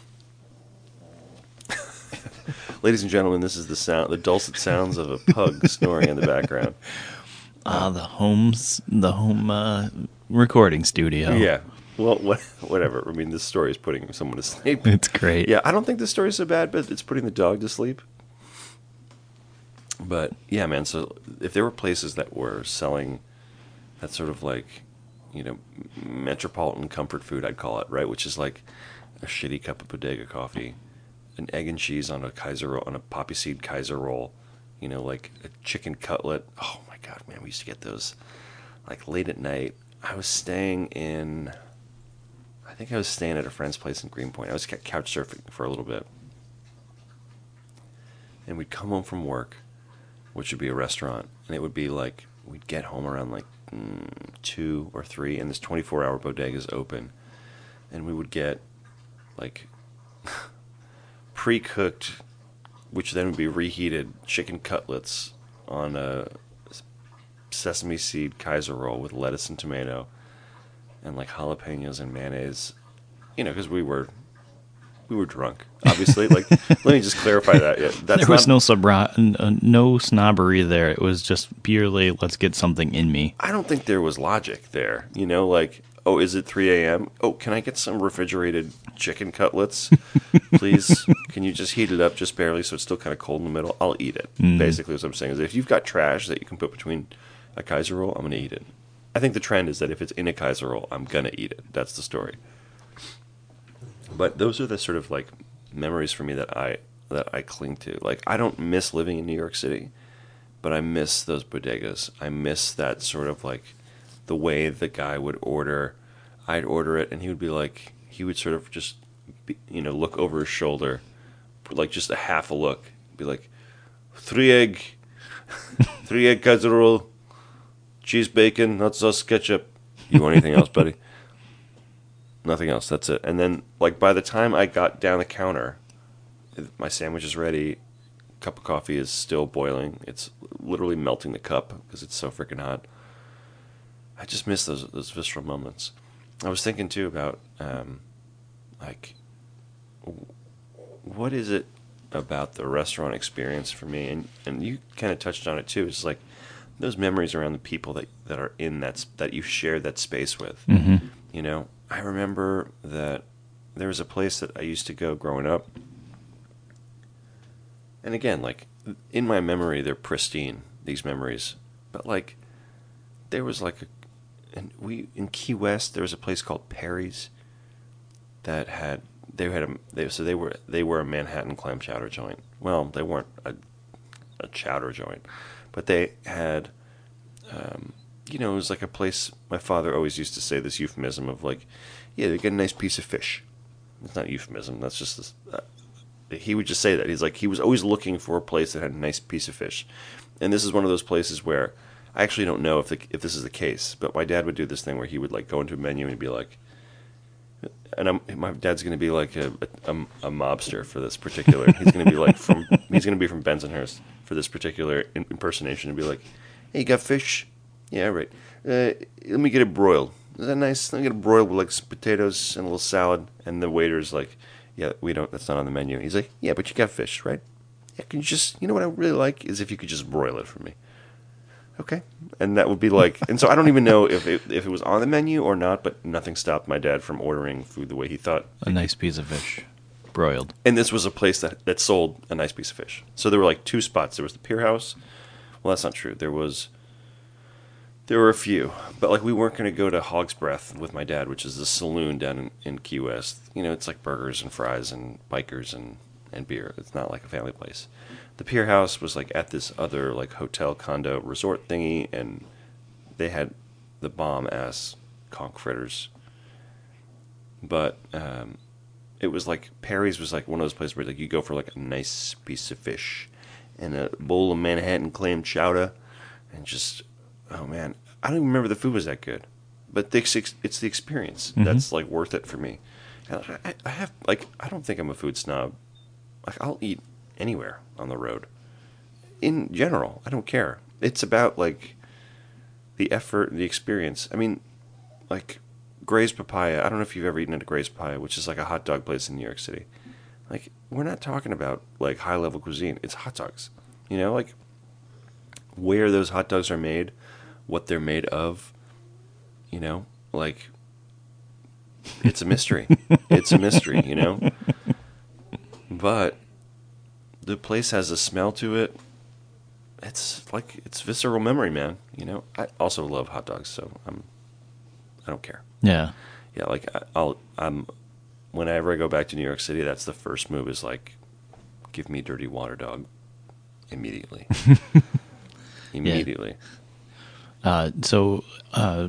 Ladies and gentlemen, this is the sound, the dulcet sounds of a pug snoring in the background. Ah, uh, the home's the home uh, recording studio. Yeah. Well, what, whatever. I mean, this story is putting someone to sleep. It's great. Yeah, I don't think this story is so bad, but it's putting the dog to sleep. But yeah, man, so if there were places that were selling that sort of like, you know, metropolitan comfort food, I'd call it, right? Which is like a shitty cup of bodega coffee, an egg and cheese on a Kaiser roll, on a poppy seed Kaiser roll, you know, like a chicken cutlet. Oh my God, man, we used to get those like late at night. I was staying in, I think I was staying at a friend's place in Greenpoint. I was ca- couch surfing for a little bit. And we'd come home from work, which would be a restaurant, and it would be like, we'd get home around like mm, two or three, and this twenty-four hour bodega is open. And we would get like pre-cooked, which then would be reheated, chicken cutlets on a sesame seed Kaiser roll with lettuce and tomato and like jalapenos and mayonnaise, you know, because we were we were drunk, obviously. Like, let me just clarify that. Yeah, that's there was not, no sobra- uh, no snobbery there. It was just purely, let's get something in me. I don't think there was logic there. You know, like, oh, is it three a.m.? Oh, can I get some refrigerated chicken cutlets, please? Can you just heat it up just barely so it's still kind of cold in the middle? I'll eat it. Mm. Basically, what I'm saying is, if you've got trash that you can put between a Kaiser roll, I'm going to eat it. I think the trend is that if it's in a Kaiser roll, I'm going to eat it. That's the story. But those are the sort of like memories for me that I that I cling to. Like, I don't miss living in New York City, but I miss those bodegas. I miss that sort of like the way the guy would order. I'd order it, and he would be like, he would sort of just, be, you know, look over his shoulder, like just a half a look, be like, three egg, three egg Kaiser roll, cheese, bacon, hot sauce, ketchup. You want anything else, buddy? Nothing else. That's it. And then, like, by the time I got down the counter, my sandwich is ready. Cup of coffee is still boiling. It's literally melting the cup because it's so freaking hot. I just miss those those visceral moments. I was thinking too about, um, like, what is it about the restaurant experience for me? And and you kind of touched on it too. It's like those memories around the people that, that are in that that you share that space with. Mm-hmm. You know. I remember that there was a place that I used to go growing up. And again, like, in my memory, they're pristine, these memories. But, like, there was, like, a, and we, in Key West, there was a place called Perry's that had, they had a, they, so they were, they were a Manhattan clam chowder joint. Well, they weren't a, a chowder joint, but they had, um, you know, it was like a place, my father always used to say this euphemism of like, yeah, they get a nice piece of fish. It's not a euphemism, that's just this, uh, he would just say that. He's like, he was always looking for a place that had a nice piece of fish. And this is one of those places where, I actually don't know if the, if this is the case, but my dad would do this thing where he would like go into a menu and he'd be like, and I'm, my dad's going to be like a, a, a mobster for this particular, he's going to be like from, he's going to be from Bensonhurst for this particular impersonation and be like, hey, you got fish? Yeah, right. Uh, let me get it broiled. Is that nice? Let me get it broiled with like some potatoes and a little salad. And the waiter's like, yeah, we don't, that's not on the menu. He's like, yeah, but you got fish, right? Yeah, can you just, you know what I really like is if you could just broil it for me. Okay. And that would be like, and so I don't even know if it, if it was on the menu or not, but nothing stopped my dad from ordering food the way he thought. A nice piece of fish, broiled. And this was a place that, that sold a nice piece of fish. So there were like two spots. There was the Pier House. Well, that's not true. There was... There were a few, but like we weren't going to go to Hog's Breath with my dad, which is the saloon down in, in Key West. You know, it's like burgers and fries and bikers and, and beer. It's not like a family place. The Pier House was like at this other like hotel condo resort thingy, and they had the bomb ass conch fritters. But um, it was like Perry's was like one of those places where like you go for like a nice piece of fish and a bowl of Manhattan clam chowder and just. Oh man, I don't even remember the food was that good, but the, it's the experience mm-hmm. that's like worth it for me. And I, I have like I don't think I'm a food snob. Like I'll eat anywhere on the road. In general, I don't care. It's about like the effort, the experience. I mean, like Gray's Papaya. I don't know if you've ever eaten at Gray's Papaya, which is like a hot dog place in New York City. Like we're not talking about like high level cuisine. It's hot dogs. You know, like where those hot dogs are made. What they're made of, you know, like, it's a mystery. It's a mystery, you know? But the place has a smell to it. It's like, it's visceral memory, man, you know? I also love hot dogs, so I'm, I don't care. Yeah. Yeah, like, I'll, I'm, whenever I go back to New York City, that's the first move is like, give me dirty water dog immediately. Immediately. Yeah. Uh, so, uh,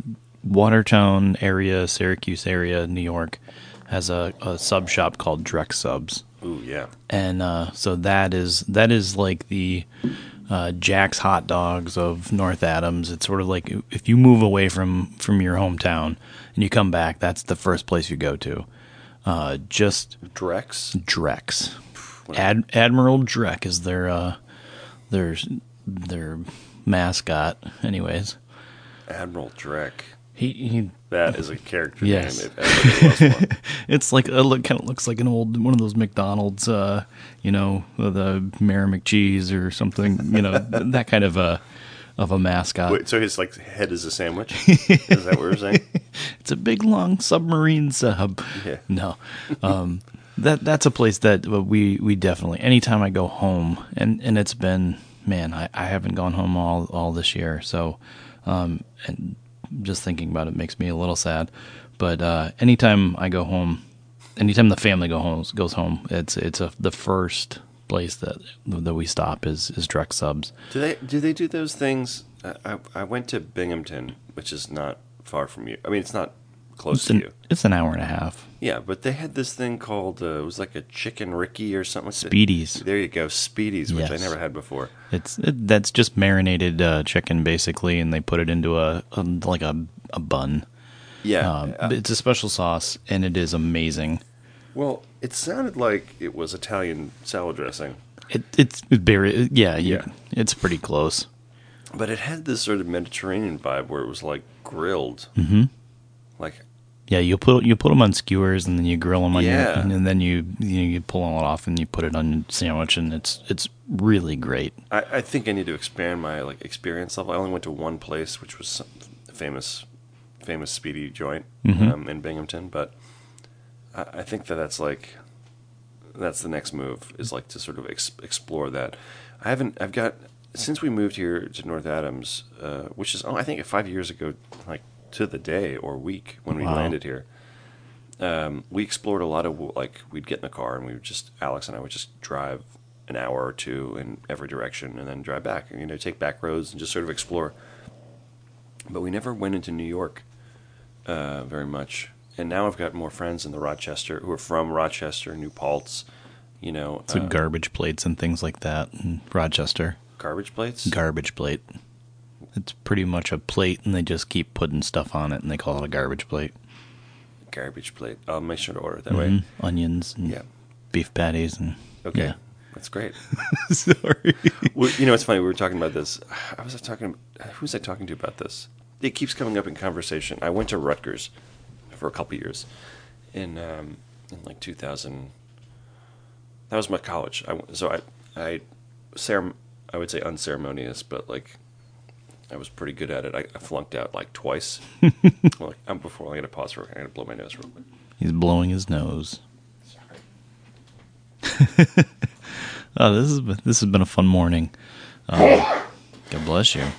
Watertown area, Syracuse area, New York, has a, a sub shop called Drex Subs. Ooh, yeah. And uh, so that is that is like the uh, Jack's Hot Dogs of North Adams. It's sort of like if you move away from, from your hometown and you come back, that's the first place you go to. Uh, just Drex? Drex. Ad, Admiral Drek is their uh, their their mascot. Anyways, Admiral Drek. he, he That is a character Yes. name. If ever there was one. it's like it look, kind of looks like an old one of those McDonald's, uh, you know, the Mayor McCheese or something. You know, that kind of a of a mascot. Wait, so his like head is a sandwich? Is that what we're saying? It's a big long submarine sub. Yeah. No, um, that that's a place that we we definitely. Anytime I go home, and, and it's been man, I, I haven't gone home all all this year, so um, and just thinking about it makes me a little sad. But uh, anytime I go home, anytime the family go home goes home, it's it's a, the first place that that we stop is is Drex Subs. Do they do they do those things? I, I I went to Binghamton, which is not far from you. I mean, it's not close It's to an, you. it's an hour and a half. Yeah, but they had this thing called uh, it was like a chicken Ricky or something. like that. Speedies. There you go, Speedies, which Yes. I never had before. It's it, that's just marinated uh, chicken basically, and they put it into a, a like a a bun. Yeah. Um, uh, it's a special sauce, and it is amazing. well, it sounded like it was Italian salad dressing, It it's very yeah you, Yeah. it's pretty close. but it had this sort of Mediterranean vibe where it was like grilled. Mm-hmm. Like, Yeah, you put you put them on skewers, and then you grill them on Yeah. your, and then you you, know, you pull it off, and you put it on your sandwich, and it's it's really great. I, I think I need to expand my like experience level. I only went to one place, which was some famous, famous Speedy joint Mhm. um, in Binghamton. But I, I think that that's like that's the next move is like to sort of ex- explore that. I haven't. I've got since we moved here to North Adams, uh, which is oh I think five years ago, like to the day or week when we Wow. landed here. Um, we explored a lot of like we'd get in the car and we would just Alex and I would just drive an hour or two in every direction and then drive back and you know take back roads and just sort of explore. But we never went into New York uh, very much. And now I've got more friends in the Rochester who are from Rochester, New Paltz, you know, So uh, garbage plates and things like that in Rochester. garbage plates. Garbage plate. It's pretty much a plate, and they just keep putting stuff on it, and they call it a garbage plate. Garbage plate. I'll make sure to order it that Mhm. way. Onions and Yeah. beef patties and Okay. yeah. That's great. Sorry. Well, you know, it's funny. We were talking about this. I was talking. Who was I talking to about this? It keeps coming up in conversation. I went to Rutgers for a couple years in um, in like two thousand. That was my college. I went- so I I cerem- I would say unceremonious, but like I was pretty good at it. I, I flunked out like twice. Well, like, I'm before I got to pause for. I got to blow my nose real quick. He's blowing his nose. Sorry. Oh, this has been, this has been a fun morning. Um, God bless you. Oh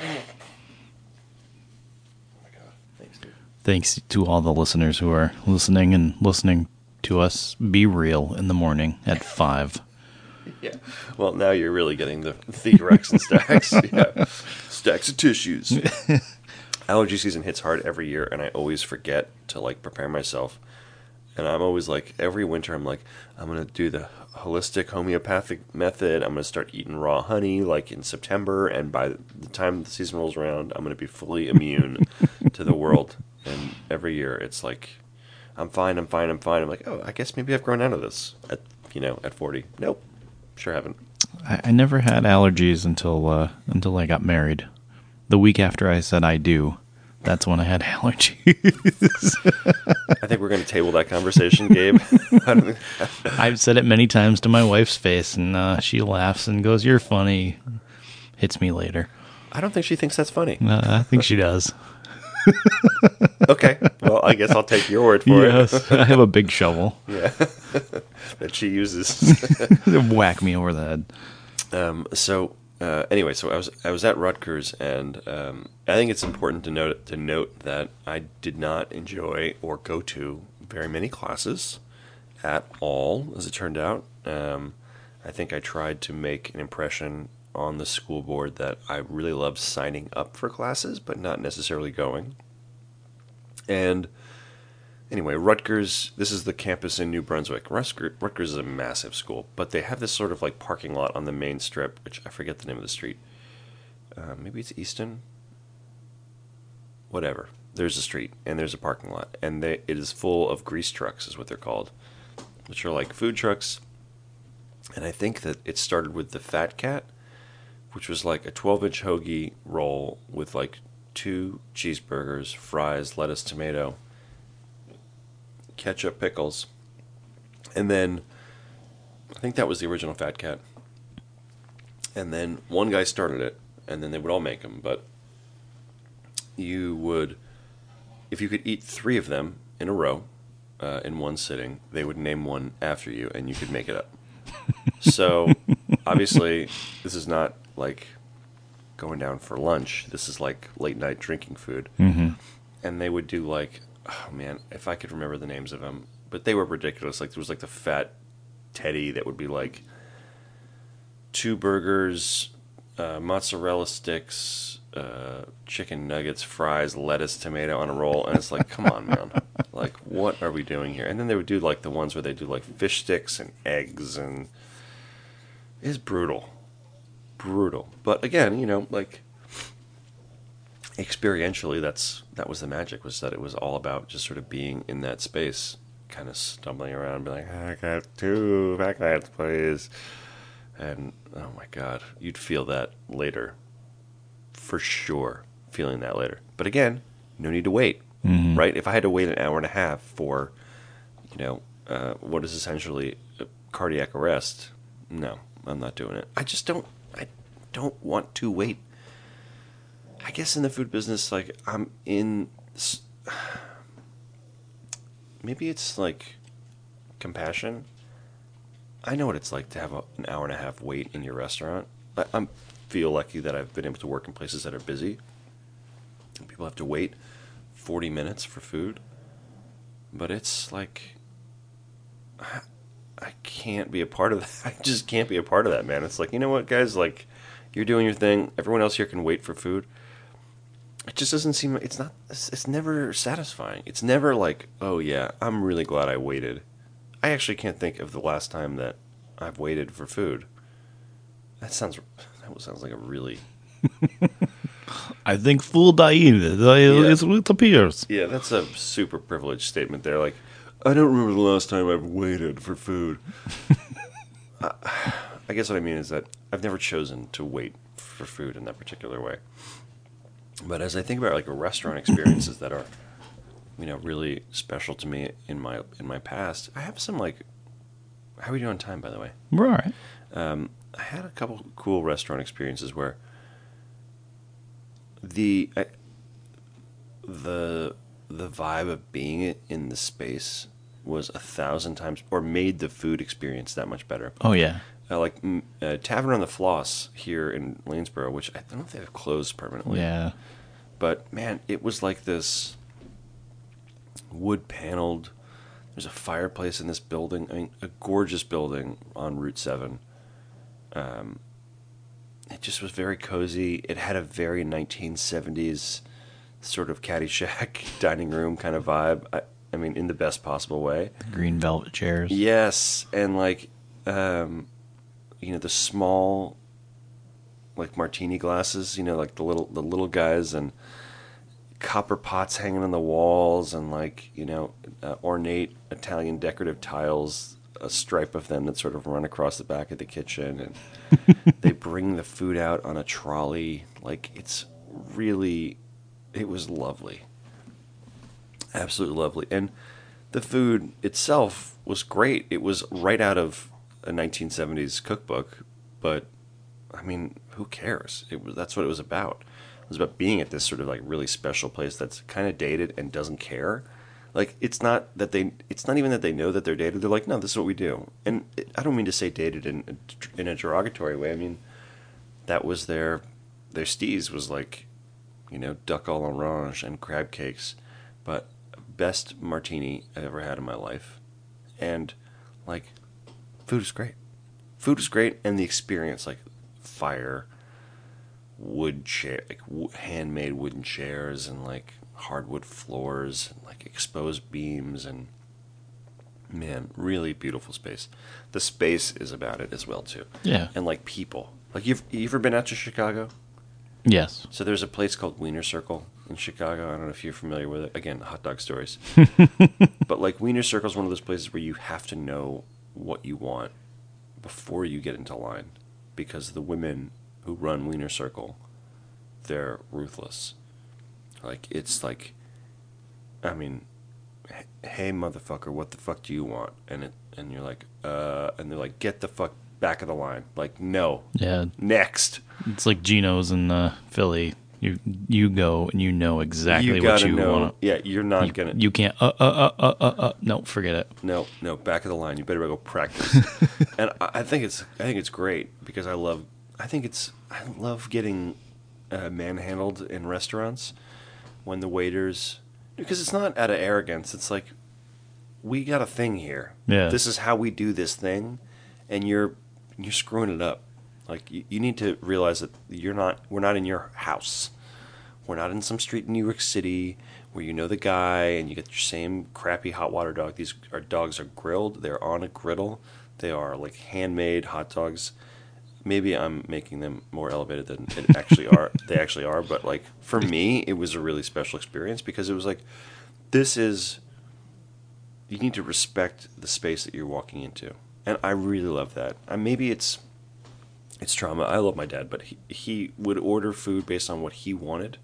my god. Thanks, dude. Thanks to all the listeners who are listening and listening to us be real in the morning at five. Yeah. Well, now you're really getting the Theorex and stacks. Yeah. Stacks of tissues. Allergy season hits hard every year, and I always forget to like prepare myself. And I'm always like, every winter, I'm like, I'm gonna do the holistic homeopathic method. I'm gonna start eating raw honey like in September, and by the time the season rolls around, I'm gonna be fully immune to the world. And every year, it's like, I'm fine, I'm fine, I'm fine. I'm like, oh, I guess maybe I've grown out of this. At you know, at forty, nope, sure haven't. I, I never had allergies until uh, until I got married. The week after I said I do, that's when I had allergies. I think we're going to table that conversation, Gabe. I don't think- I've said it many times to my wife's face, and uh, she laughs and goes, "You're funny." Hits me later. I don't think she thinks that's funny. Uh, I think she does. Okay, well, I guess I'll take your word for Yes, I have a big shovel. it. Yeah, that she uses. Whack me over the head. Um, so uh, anyway, so I was I was at Rutgers, and um, I think it's important to note to note that I did not enjoy or go to very many classes at all, as it turned out. Um, I think I tried to make an impression on the school board that I really loved signing up for classes, but not necessarily going. And anyway, Rutgers, this is the campus in New Brunswick. Rutgers, Rutgers is a massive school, but they have this sort of like parking lot on the main strip, which I forget the name of the street. Uh, maybe it's Easton? Whatever. There's a street, and there's a parking lot, and they, it is full of grease trucks, is what they're called, which are like food trucks. And I think that it started with the Fat Cat, which was like a twelve-inch hoagie roll with like two cheeseburgers, fries, lettuce, tomato, ketchup, pickles. And then I think that was the original Fat Cat. And then one guy started it, and then they would all make them. But you would, if you could eat three of them in a row, uh, in one sitting, they would name one after you, and you could make it up. So, obviously, this is not like going down for lunch. This is like late night drinking food. Mm-hmm. And they would do like, oh man, if I could remember the names of them, but they were ridiculous. Like there was like the Fat Teddy that would be like two burgers, uh, mozzarella sticks, uh, chicken nuggets, fries, lettuce, tomato on a roll, and it's like, come on, man, like what are we doing here? And then they would do like the ones where they do like fish sticks and eggs, and it's brutal, brutal. But again, you know, like experientially, that's that was the magic, was that it was all about just sort of being in that space, kind of stumbling around, and be like, I got two Fat Cats, please. And oh my God, you'd feel that later, for sure, feeling that later. But again, no need to wait, Mm-hmm. right? If I had to wait an hour and a half for, you know, uh, what is essentially a cardiac arrest, no, I'm not doing it. I just don't, I don't want to wait. I guess in the food business, like I'm in, maybe it's like compassion. I know what it's like to have a, an hour and a half wait in your restaurant. I I'm, feel lucky that I've been able to work in places that are busy. People have to wait forty minutes for food. But it's like, I, I can't be a part of that. I just can't be a part of that, man. It's like, you know what, guys? Like, you're doing your thing. Everyone else here can wait for food. It just doesn't seem, it's not, it's, it's never satisfying. It's never like, oh yeah, I'm really glad I waited. I actually can't think of the last time that I've waited for food. That sounds, that sounds like a really... I think food I eat it. I, Yeah. It, it appears. Yeah, that's a super privileged statement there. Like, I don't remember the last time I've waited for food. uh, I guess what I mean is that I've never chosen to wait for food in that particular way. But as I think about like restaurant experiences that are, you know, really special to me in my in my past, I have some like, how are we doing on time, by the way? We're all right. Um, I had a couple cool restaurant experiences where the I, the the vibe of being in the space was a thousand times, or made the food experience that much better. Oh, yeah. Uh, like mm, uh, Tavern on the Floss here in Lanesboro, which I don't know if they've closed permanently. Yeah. But man, it was like this wood paneled. There's a fireplace in this building. I mean, a gorgeous building on Route Seven. Um, it just was very cozy. It had a very nineteen seventies sort of Caddyshack dining room kind of vibe. I, I mean, in the best possible way. Green velvet chairs. Yes, and like, um, you know, the small, like martini glasses. You know, like the little the little guys, and copper pots hanging on the walls, and like, you know, uh, ornate Italian decorative tiles, a stripe of them that sort of run across the back of the kitchen, and they bring the food out on a trolley. Like, it's really, it was lovely. Absolutely lovely. And the food itself was great. It was right out of a nineteen seventies cookbook, but I mean, who cares? It was, that's what it was about. It was about being at this sort of like really special place that's kind of dated and doesn't care. Like, it's not that they, it's not even that they know that they're dated. They're like, no, this is what we do. And it, I don't mean to say dated in in a derogatory way. I mean, that was their their steez was like, you know, duck à l'orange and crab cakes, but best martini I've ever had in my life. And like, food is great. Food is great, and the experience, like fire, wood chair, like w- handmade wooden chairs, and like, hardwood floors, and like exposed beams, and man, really beautiful space. The space is about it as well too. Yeah. And like people. Like you've you ever been out to Chicago? Yes. So there's a place called Wiener Circle in Chicago. I don't know if you're familiar with it. Again, hot dog stories. But like Wiener Circle is one of those places where you have to know what you want before you get into line, because the women who run Wiener Circle, they're ruthless. Like it's like, I mean, hey motherfucker, what the fuck do you want? And it and you're like, uh, and they're like, get the fuck back of the line. Like no. Yeah. Next. It's like Geno's in uh, Philly. You you go and you know exactly you what gotta you know, want. Yeah, you're not You, gonna. you can't. Uh, uh, uh, uh, uh, uh. No, forget it. No, no, back of the line. You better go practice. And I, I think it's, I think it's great because I love, I think it's, I love getting uh, manhandled in restaurants when the waiters, because it's not out of arrogance. It's like, we got a thing here. Yeah. This is how we do this thing, and you're, you're screwing it up. Like you, you need to realize that you're not, we're not in your house. We're not in some street in New York City where you know the guy and you get your same crappy hot water dog. These our dogs are grilled. They're on a griddle. They are like handmade hot dogs. Maybe I'm making them more elevated than it actually are. They actually are. But like for me, it was a really special experience because it was like, this is, you need to respect the space that you're walking into. And I really love that. And maybe it's, it's trauma. I love my dad, but he, he would order food based on what he wanted.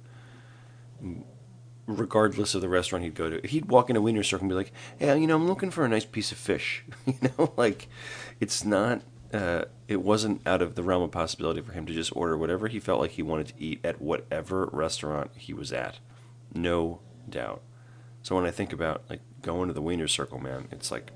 Regardless of the restaurant he'd go to, he'd walk into Wiener Circle and be like, "Yeah, you know, I'm looking for a nice piece of fish." You know, like it's not, uh, it wasn't out of the realm of possibility for him to just order whatever he felt like he wanted to eat at whatever restaurant he was at, no doubt. So when I think about like going to the Wiener Circle, man, it's like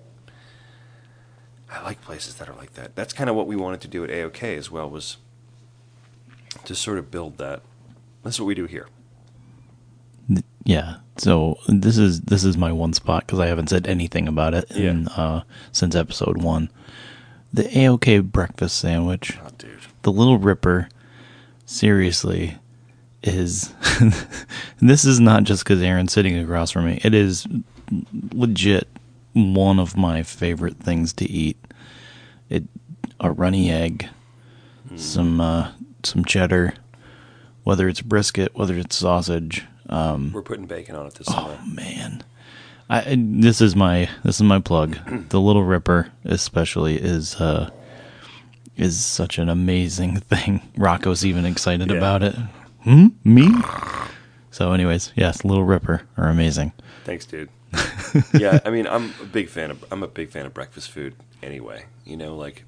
I like places that are like that. That's kind of what we wanted to do at A O K as well, was to sort of build that. That's what we do here. Yeah. So this is this is my one spot because I haven't said anything about it in, Yeah. uh, since episode one. The A O K breakfast sandwich, Oh, dude. the Little Ripper, seriously, is. This is not just because Aaron's sitting across from me. It is legit one of my favorite things to eat. It a runny egg, mm. some uh, some cheddar, whether it's brisket, whether it's sausage. Um, We're putting bacon on it this oh summer. man, I this is my this is my plug. The Little Ripper, especially, is uh, is such an amazing thing. Rocco's even excited Yeah. about it. Hmm? Me? So, anyways, yes, Little Ripper are amazing. Thanks, dude. Yeah, I mean, I'm a big fan of I'm a big fan of breakfast food anyway. You know, like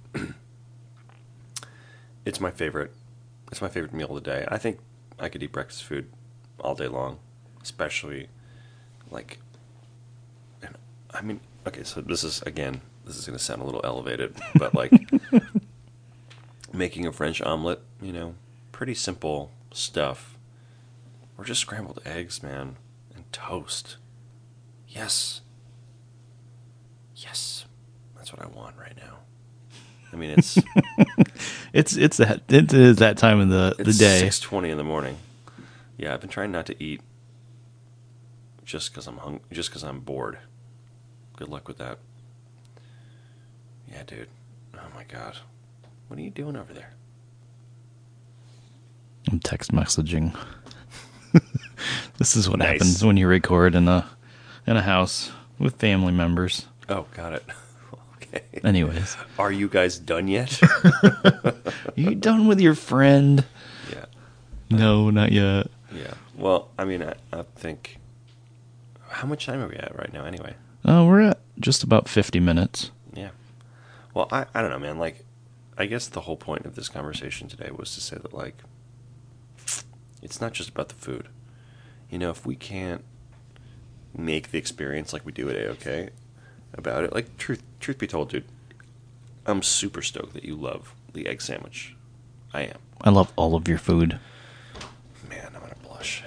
it's my favorite. It's my favorite meal of the day. I think I could eat breakfast food all day long, especially like. And I mean, okay, so this is again, this is going to sound a little elevated, but like making a French omelet, you know, pretty simple stuff. Or just scrambled eggs, man, and toast. Yes. Yes. That's what I want right now. I mean, it's It's it's that it is that time of the, the it's day. six twenty in the morning. Yeah, I've been trying not to eat just because I'm hung- just because I'm bored. Good luck with that. Yeah, dude. Oh my god. What are you doing over there? I'm text messaging. This is what Nice. happens when you record in a in a house with family members. Oh, got it. Okay. Anyways, Are you guys done yet? you done with your friend? Yeah. No, not yet. Yeah. Well, I mean, I, I think. How much time are we at right now, anyway? Oh, we're at just about fifty minutes. Yeah. Well, I, I don't know, man. Like, I guess the whole point of this conversation today was to say that, like, it's not just about the food. You know, if we can't make the experience like we do at A O K about it, like, truth, truth be told, dude, I'm super stoked that you love the egg sandwich. I am. I love all of your food. Man, I'm gonna blush.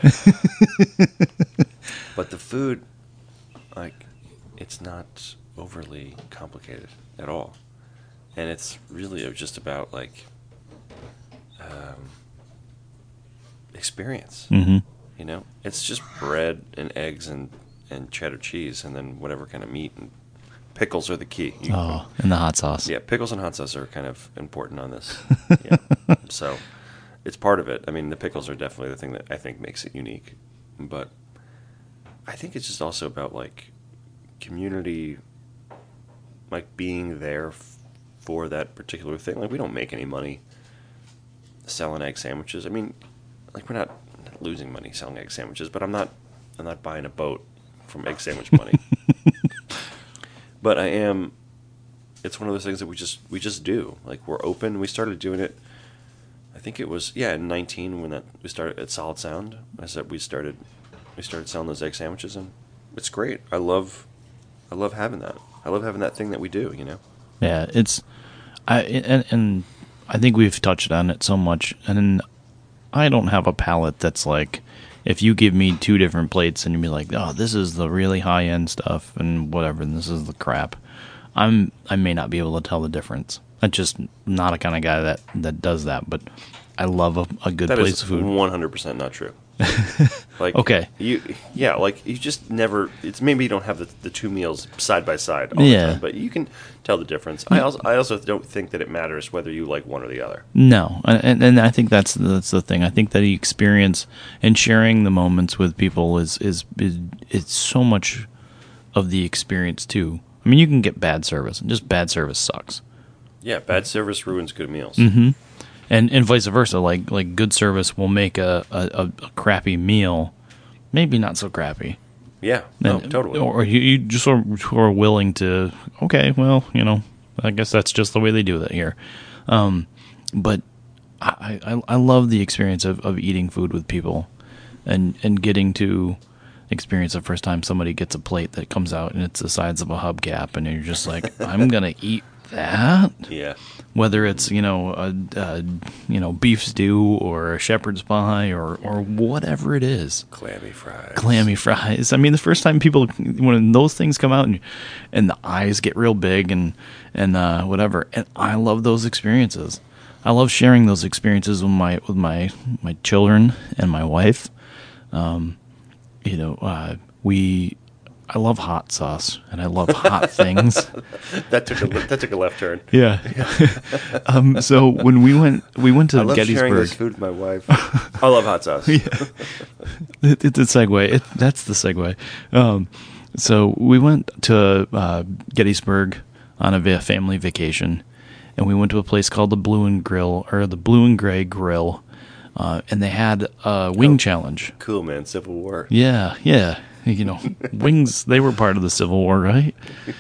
But the food, like, it's not overly complicated at all, and it's really just about like um, experience. Mm-hmm. You know, it's just bread and eggs and, and cheddar cheese, and then whatever kind of meat, and pickles are the key. You, Oh, and the hot sauce. Yeah, pickles and hot sauce are kind of important on this. Yeah. So it's part of it. I mean, the pickles are definitely the thing that I think makes it unique. But I think it's just also about, like, community, like, being there f- for that particular thing. Like, we don't make any money selling egg sandwiches. I mean, like, we're not losing money selling egg sandwiches, but I'm not I'm not buying a boat from egg sandwich money. But I am. It's one of those things that we just we just do. Like, we're open. We started doing it. I think it was yeah in nineteen when that we started at Solid Sound. I said we started we started selling those egg sandwiches, and it's great. I love I love having that. I love having that thing that we do. You know. Yeah, it's I and, and I think we've touched on it so much, and I don't have a palate that's like, if you give me two different plates and you be like, oh, this is the really high end stuff and whatever, and this is the crap. I'm I may not be able to tell the difference. I'm just not a kind of guy that, that does that, but I love a, a good That place is of food. one hundred percent not true. Like, Okay. you yeah, like you just never. It's maybe you don't have the, the two meals side by side all Yeah. the time, but you can tell the difference. I also I also don't think that it matters whether you like one or the other. No, and and I think that's that's the thing. I think that the experience and sharing the moments with people is is is it's so much of the experience too. I mean, you can get bad service, and just bad service sucks. Yeah, bad service ruins good meals. Mm-hmm. And and vice versa. Like like good service will make a, a, a crappy meal maybe not so crappy. Yeah, no, And- totally. Or you, you just are, are willing to, okay, well, you know, I guess that's just the way they do that here. Um, but I, I I love the experience of, of eating food with people and, and getting to experience the first time somebody gets a plate that comes out and it's the size of a hubcap, and you're just like, I'm going to eat that? Yeah. Whether it's, you know, a, a you know beef stew or a shepherd's pie or, or whatever it is. Clammy fries. Clammy fries. I mean, the first time people, when those things come out and, and the eyes get real big and, and uh, whatever, and I love those experiences. I love sharing those experiences with my with my, my children and my wife. Um, you know, uh, we... I love hot sauce, and I love hot things. That took a that took a left turn. Yeah. um, so when we went, we went to I love sharing Gettysburg. this food with my wife. I love hot sauce. Yeah. It, it's a segue. It, that's the segue. Um, so we went to uh, Gettysburg on a va- family vacation, and we went to a place called the Blue and Grill, or the Blue and Gray Grill, uh, and they had a wing Oh. challenge. Cool, man. Civil War. Yeah, yeah. You know, wings, they were part of the Civil War, right?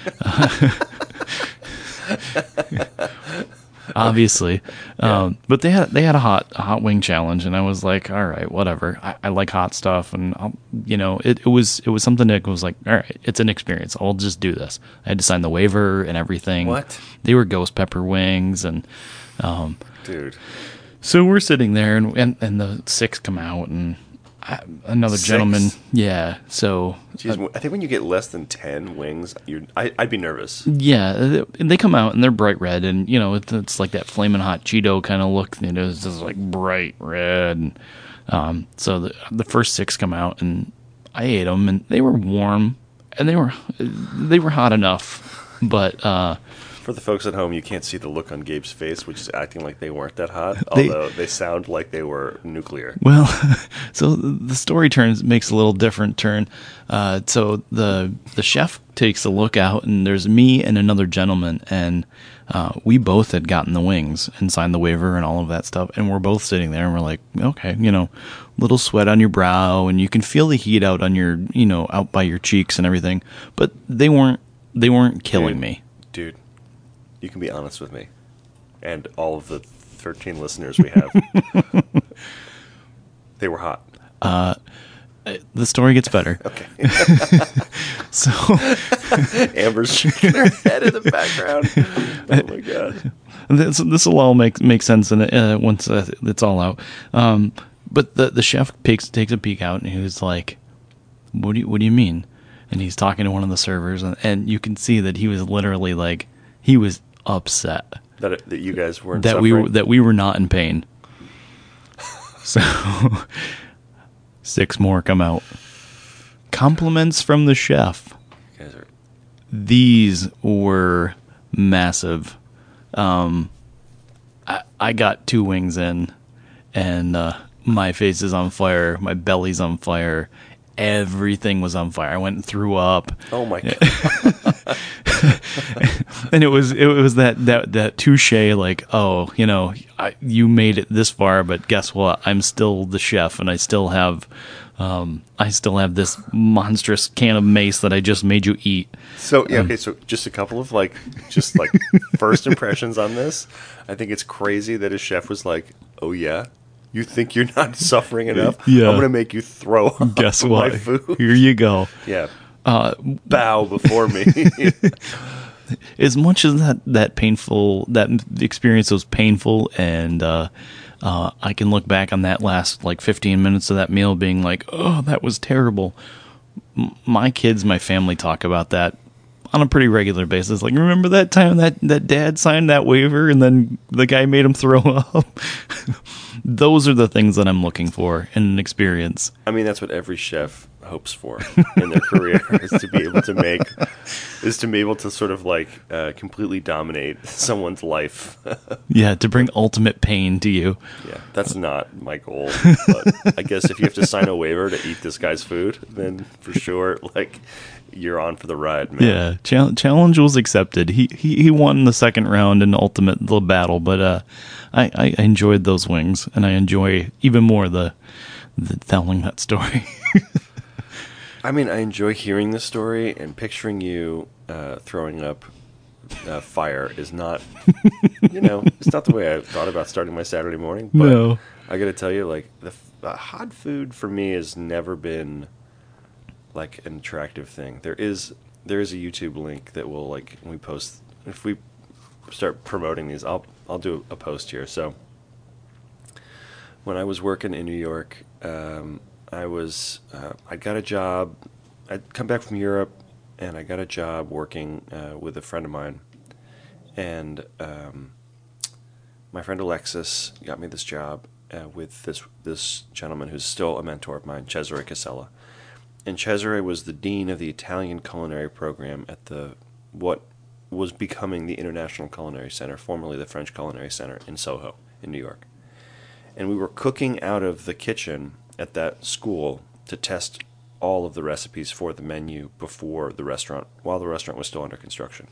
Obviously. Um, but they had they had a hot a hot wing challenge, and I was like, all right, whatever. I, I like hot stuff, and I'll, you know, it, it was it was something that was like, all right, it's an experience. I'll just do this. I had to sign the waiver and everything. What? They were ghost pepper wings, and um, Dude. so we're sitting there, and and, and the six come out, and I, another Six? gentleman, yeah. So Jeez, I think when you get less than ten wings, you're, I, I'd be nervous. yeah, they- they come out and they're bright red, and you know it's, it's like that flaming hot Cheeto kind of look. You know, it's just like bright red. And, um, so the the first six come out, and I ate them, and they were warm, and they were they were hot enough, but uh, For the folks at home, you can't see the look on Gabe's face, which is acting like they weren't that hot, They- although they sound like they were nuclear. well, so the story turns makes a little different turn. Uh, so the the chef takes a look out, and there's me and another gentleman, and uh, we both had gotten the wings and signed the waiver and all of that stuff, and we're both sitting there, and we're like, okay, you know, little sweat on your brow, and you can feel the heat out on your, you know, out by your cheeks and everything, but they weren't they weren't killing Dude. me. Dude, you can be honest with me and all of the thirteen listeners we have. They were hot. The story gets better. Okay. So Amber's shaking her head in the background. Oh, my God. this this will all make make sense in, uh, once uh, it's all out. Um, but the the chef takes takes a peek out, and he was like, "What do you what do you mean?" And he's talking to one of the servers, and, and you can see that he was literally like he was upset That, it, that you guys weren't that suffering? we were, that we were not in pain. So Six more come out. Compliments from the chef. You guys are... These were massive. Um, I, I got two wings in, and uh, my face is on fire. My belly's on fire. Everything was on fire. I went and threw up. Oh my god! And it was it was that that that touche, like, oh, you know, I, you made it this far, but guess what? I'm still the chef, and I still have, um, I still have this monstrous can of mace that I just made you eat. So yeah, okay. So just a couple of like, just like first impressions on this. I think it's crazy that a chef was like, "Oh yeah, you think you're not suffering enough? Yeah. I'm gonna make you throw up Guess my what? food." Here you go. Yeah. Uh, Bow before me. as much as that, that painful, that experience was painful, and uh, uh, I can look back on that last like fifteen minutes of that meal being like, oh, that was terrible. M- my kids, my family talk about that on a pretty regular basis. Like, remember that time that, that dad signed that waiver and then the guy made him throw up? Those are the things that I'm looking for in an experience. I mean, that's what every chef hopes for in their career is to be able to make, is to be able to sort of like uh, completely dominate someone's life. Yeah, to bring ultimate pain to you. Yeah, that's not my goal. But I guess if you have to sign a waiver to eat this guy's food, then for sure, like, you're on for the ride, man. Yeah, chal- challenge was accepted. He, he he won the second round in the ultimate little battle, but uh, I, I enjoyed those wings, and I enjoy even more the, the telling that story. I mean, I enjoy hearing the story, and picturing you uh, throwing up uh, fire is not, you know, it's not the way I thought about starting my Saturday morning. But No. I got to tell you, like, the uh, hot food for me has never been like an attractive thing. There is there is a YouTube link that will, like, when we post, if we start promoting these, I'll I'll do a post here. So when I was working in New York, um, I was uh, I got a job. I'd come back from Europe, and I got a job working uh, with a friend of mine, and um, my friend Alexis got me this job uh, with this this gentleman who's still a mentor of mine, Cesare Casella. And Cesare was the dean of the Italian culinary program at the what was becoming the International Culinary Center, formerly the French Culinary Center in Soho, in New York. And we were cooking out of the kitchen at that school to test all of the recipes for the menu before the restaurant, while the restaurant was still under construction.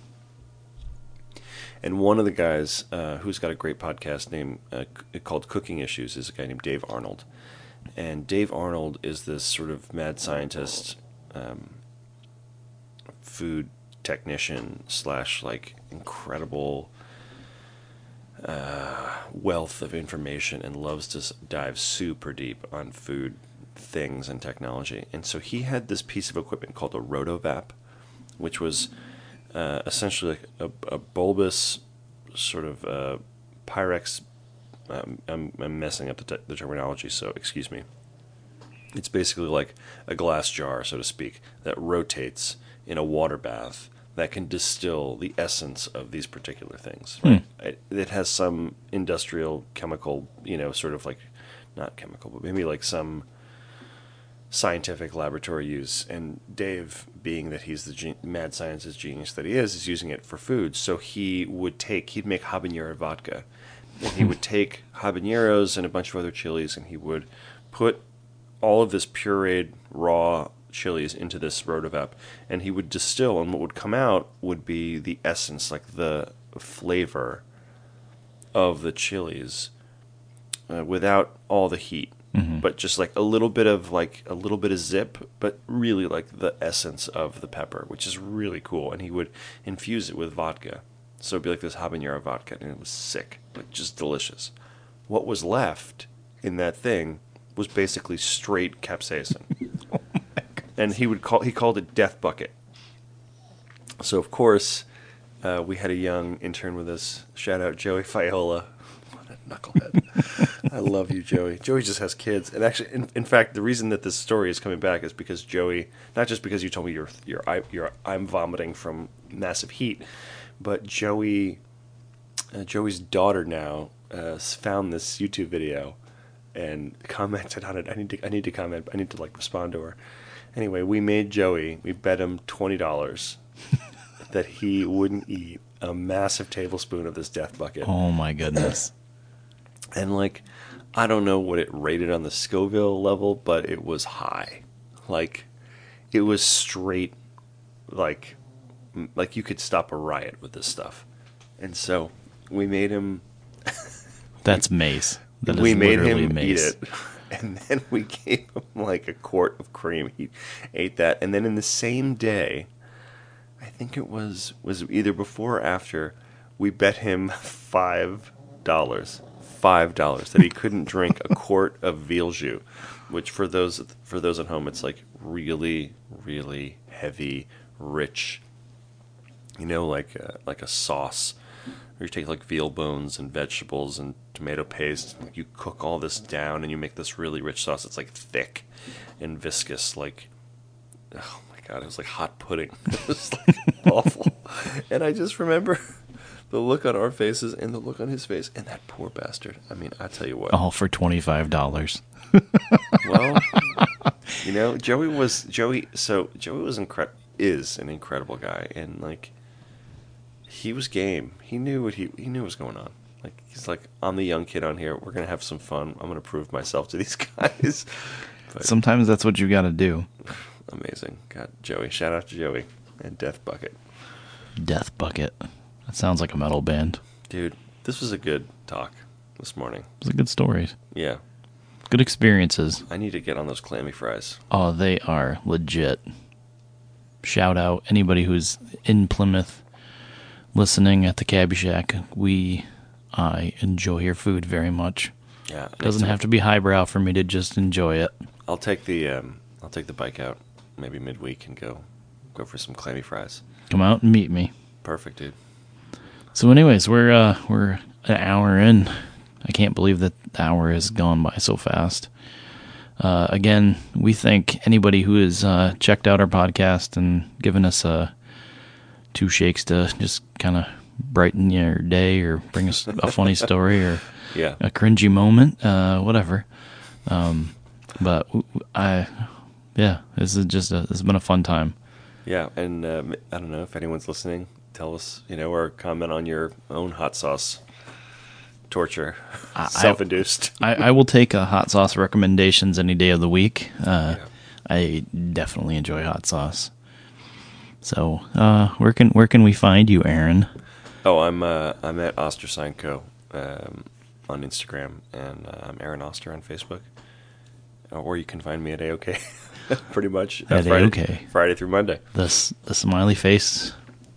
And one of the guys uh, who's got a great podcast named uh, called Cooking Issues is a guy named Dave Arnold. And Dave Arnold is this sort of mad scientist, um, food technician slash like incredible uh, wealth of information, and loves to dive super deep on food things and technology. And so he had this piece of equipment called a Rotovap, which was uh, essentially like a, a bulbous sort of uh, Pyrex. Um, I'm, I'm messing up the, te- the terminology, so excuse me. It's basically like a glass jar, so to speak, that rotates in a water bath that can distill the essence of these particular things. Right? Hmm. It, it has some industrial chemical, you know, sort of like, not chemical, but maybe like some scientific laboratory use. And Dave, being that he's the gen- mad scientist genius that he is, is using it for food. So he would take, he'd make habanero vodka. And he would take habaneros and a bunch of other chilies, and he would put all of this pureed raw chilies into this Rotovap, and he would distill, and what would come out would be the essence, like the flavor of the chilies, uh, without all the heat, mm-hmm. but just like a little bit of like a little bit of zip, but really like the essence of the pepper, which is really cool. And he would infuse it with vodka. So it'd be like this habanero vodka, and it was sick, but just delicious. What was left in that thing was basically straight capsaicin. Oh my God. And he would call he called it Death Bucket. So of course, uh, we had a young intern with us. Shout out Joey Fiola. What a knucklehead. I love you, Joey. Joey just has kids. And actually, in, in fact, the reason that this story is coming back is because Joey, not just because you told me you're you're, you're I'm vomiting from massive heat, but Joey, uh, Joey's daughter now uh, found this YouTube video and commented on it. I need to I need to comment. I need to like respond to her. Anyway, we made Joey. We bet him twenty dollars that he wouldn't eat a massive tablespoon of this death bucket. Oh my goodness. And like, I don't know what it rated on the Scoville level, but it was high. Like, it was straight, like, like you could stop a riot with this stuff. And so we made him. That's mace. That we is made literally him mace. eat it, and then we gave him like a quart of cream. He ate that, and then in the same day, I think it was was either before or after, we bet him five dollars. Five dollars that he couldn't drink a quart of veal jus, which for those for those at home, it's like really, really heavy, rich. You know, like a, like a sauce, where you take like veal bones and vegetables and tomato paste. And you cook all this down, and you make this really rich sauce. It's like thick and viscous, like oh my god, it was like hot pudding. It was like awful. And I just remember the look on our faces and the look on his face, and that poor bastard. I mean, I tell you what. All for twenty-five dollars. Well, you know, Joey was Joey. So Joey was incre- is an incredible guy, and like he was game. He knew what he he knew what was going on. Like he's like, I'm the young kid on here. We're gonna have some fun. I'm gonna prove myself to these guys. But, Sometimes that's what you got to do. amazing, God, Joey. Shout out to Joey and Death Bucket. Death Bucket. That sounds like a metal band. Dude, this was a good talk this morning. It was a good story. Yeah, Good experiences. I need to get on those clammy fries. Oh, they are legit. Shout out anybody who's in Plymouth listening at the Cabbie Shack. We, I enjoy your food very much. Yeah, Doesn't have to be highbrow for me to just enjoy it. I'll take the um, I'll take the bike out maybe midweek and go go for some clammy fries. Come out and meet me. Perfect, dude. So, anyways, we're uh, we're an hour in. I can't believe that the hour has gone by so fast. Uh, again, we thank anybody who has uh, checked out our podcast and given us uh, two shakes to just kind of brighten your day or bring us a funny story or Yeah. a cringy moment, uh, whatever. Um, but I, yeah, this is just a, this has been a fun time. Yeah, and um, I don't know if anyone's listening. Tell us, you know, or comment on your own hot sauce torture, I- self-induced. I, I will take uh, hot sauce recommendations any day of the week. Uh, Yeah. I definitely enjoy hot sauce. So, uh, where can where can we find you, Aaron? Oh, I'm uh, I'm at Ostersign Co. Um, on Instagram, and uh, I'm Aaron Oster on Facebook. Uh, or you can find me at A O K, pretty much uh, At Friday, A O K. Friday through Monday. The s- the smiley face.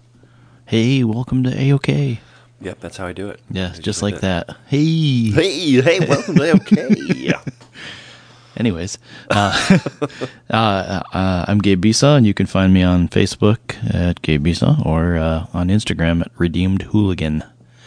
Hey, welcome to A O K. Yep, that's how I do it. Yeah, I just like that. Hey. Hey, hey, welcome to A O K. Yeah. Anyways, uh, uh, uh, I'm Gabe Bisa, and you can find me on Facebook at Gabe Bisa or uh, on Instagram at Redeemed Hooligan.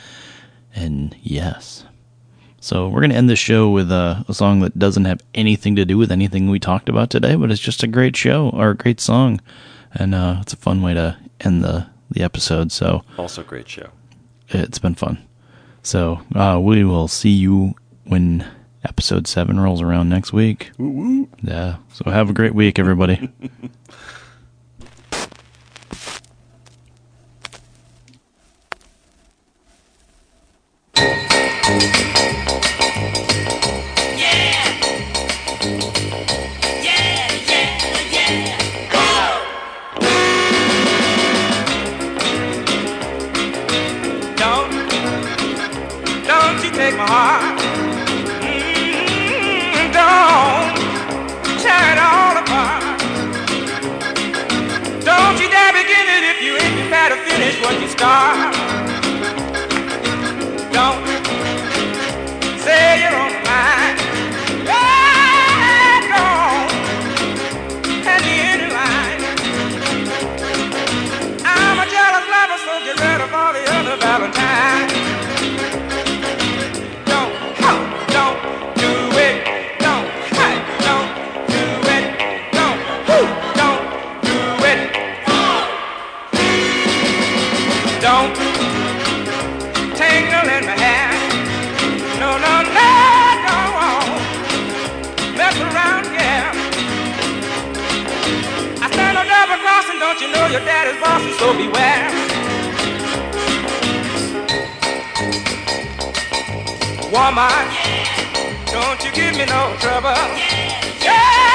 And yes. So we're going to end the show with uh, a song that doesn't have anything to do with anything we talked about today, but it's just a great show or a great song. And uh, it's a fun way to end the, the episode. So Also, great show. it's been fun. So uh, we will see you when episode seven rolls around next week. Woo woo. Yeah. So have a great week, everybody. Don't, don't you take my heart. Mm, don't tear it all apart. Don't you dare begin it if you ain't prepared to finish what you start. Don't say you're on the line. Yeah, don't hand me any line. I'm a jealous lover, so get ready for the other Valentine. Don't, oh, don't do it. Don't, hey, don't do it. Don't, whoo, don't do it. Don't tangle in my hair. No, no, no, no. don't you know your daddy's boss, and so beware. Woman, don't you give me no trouble. Yeah.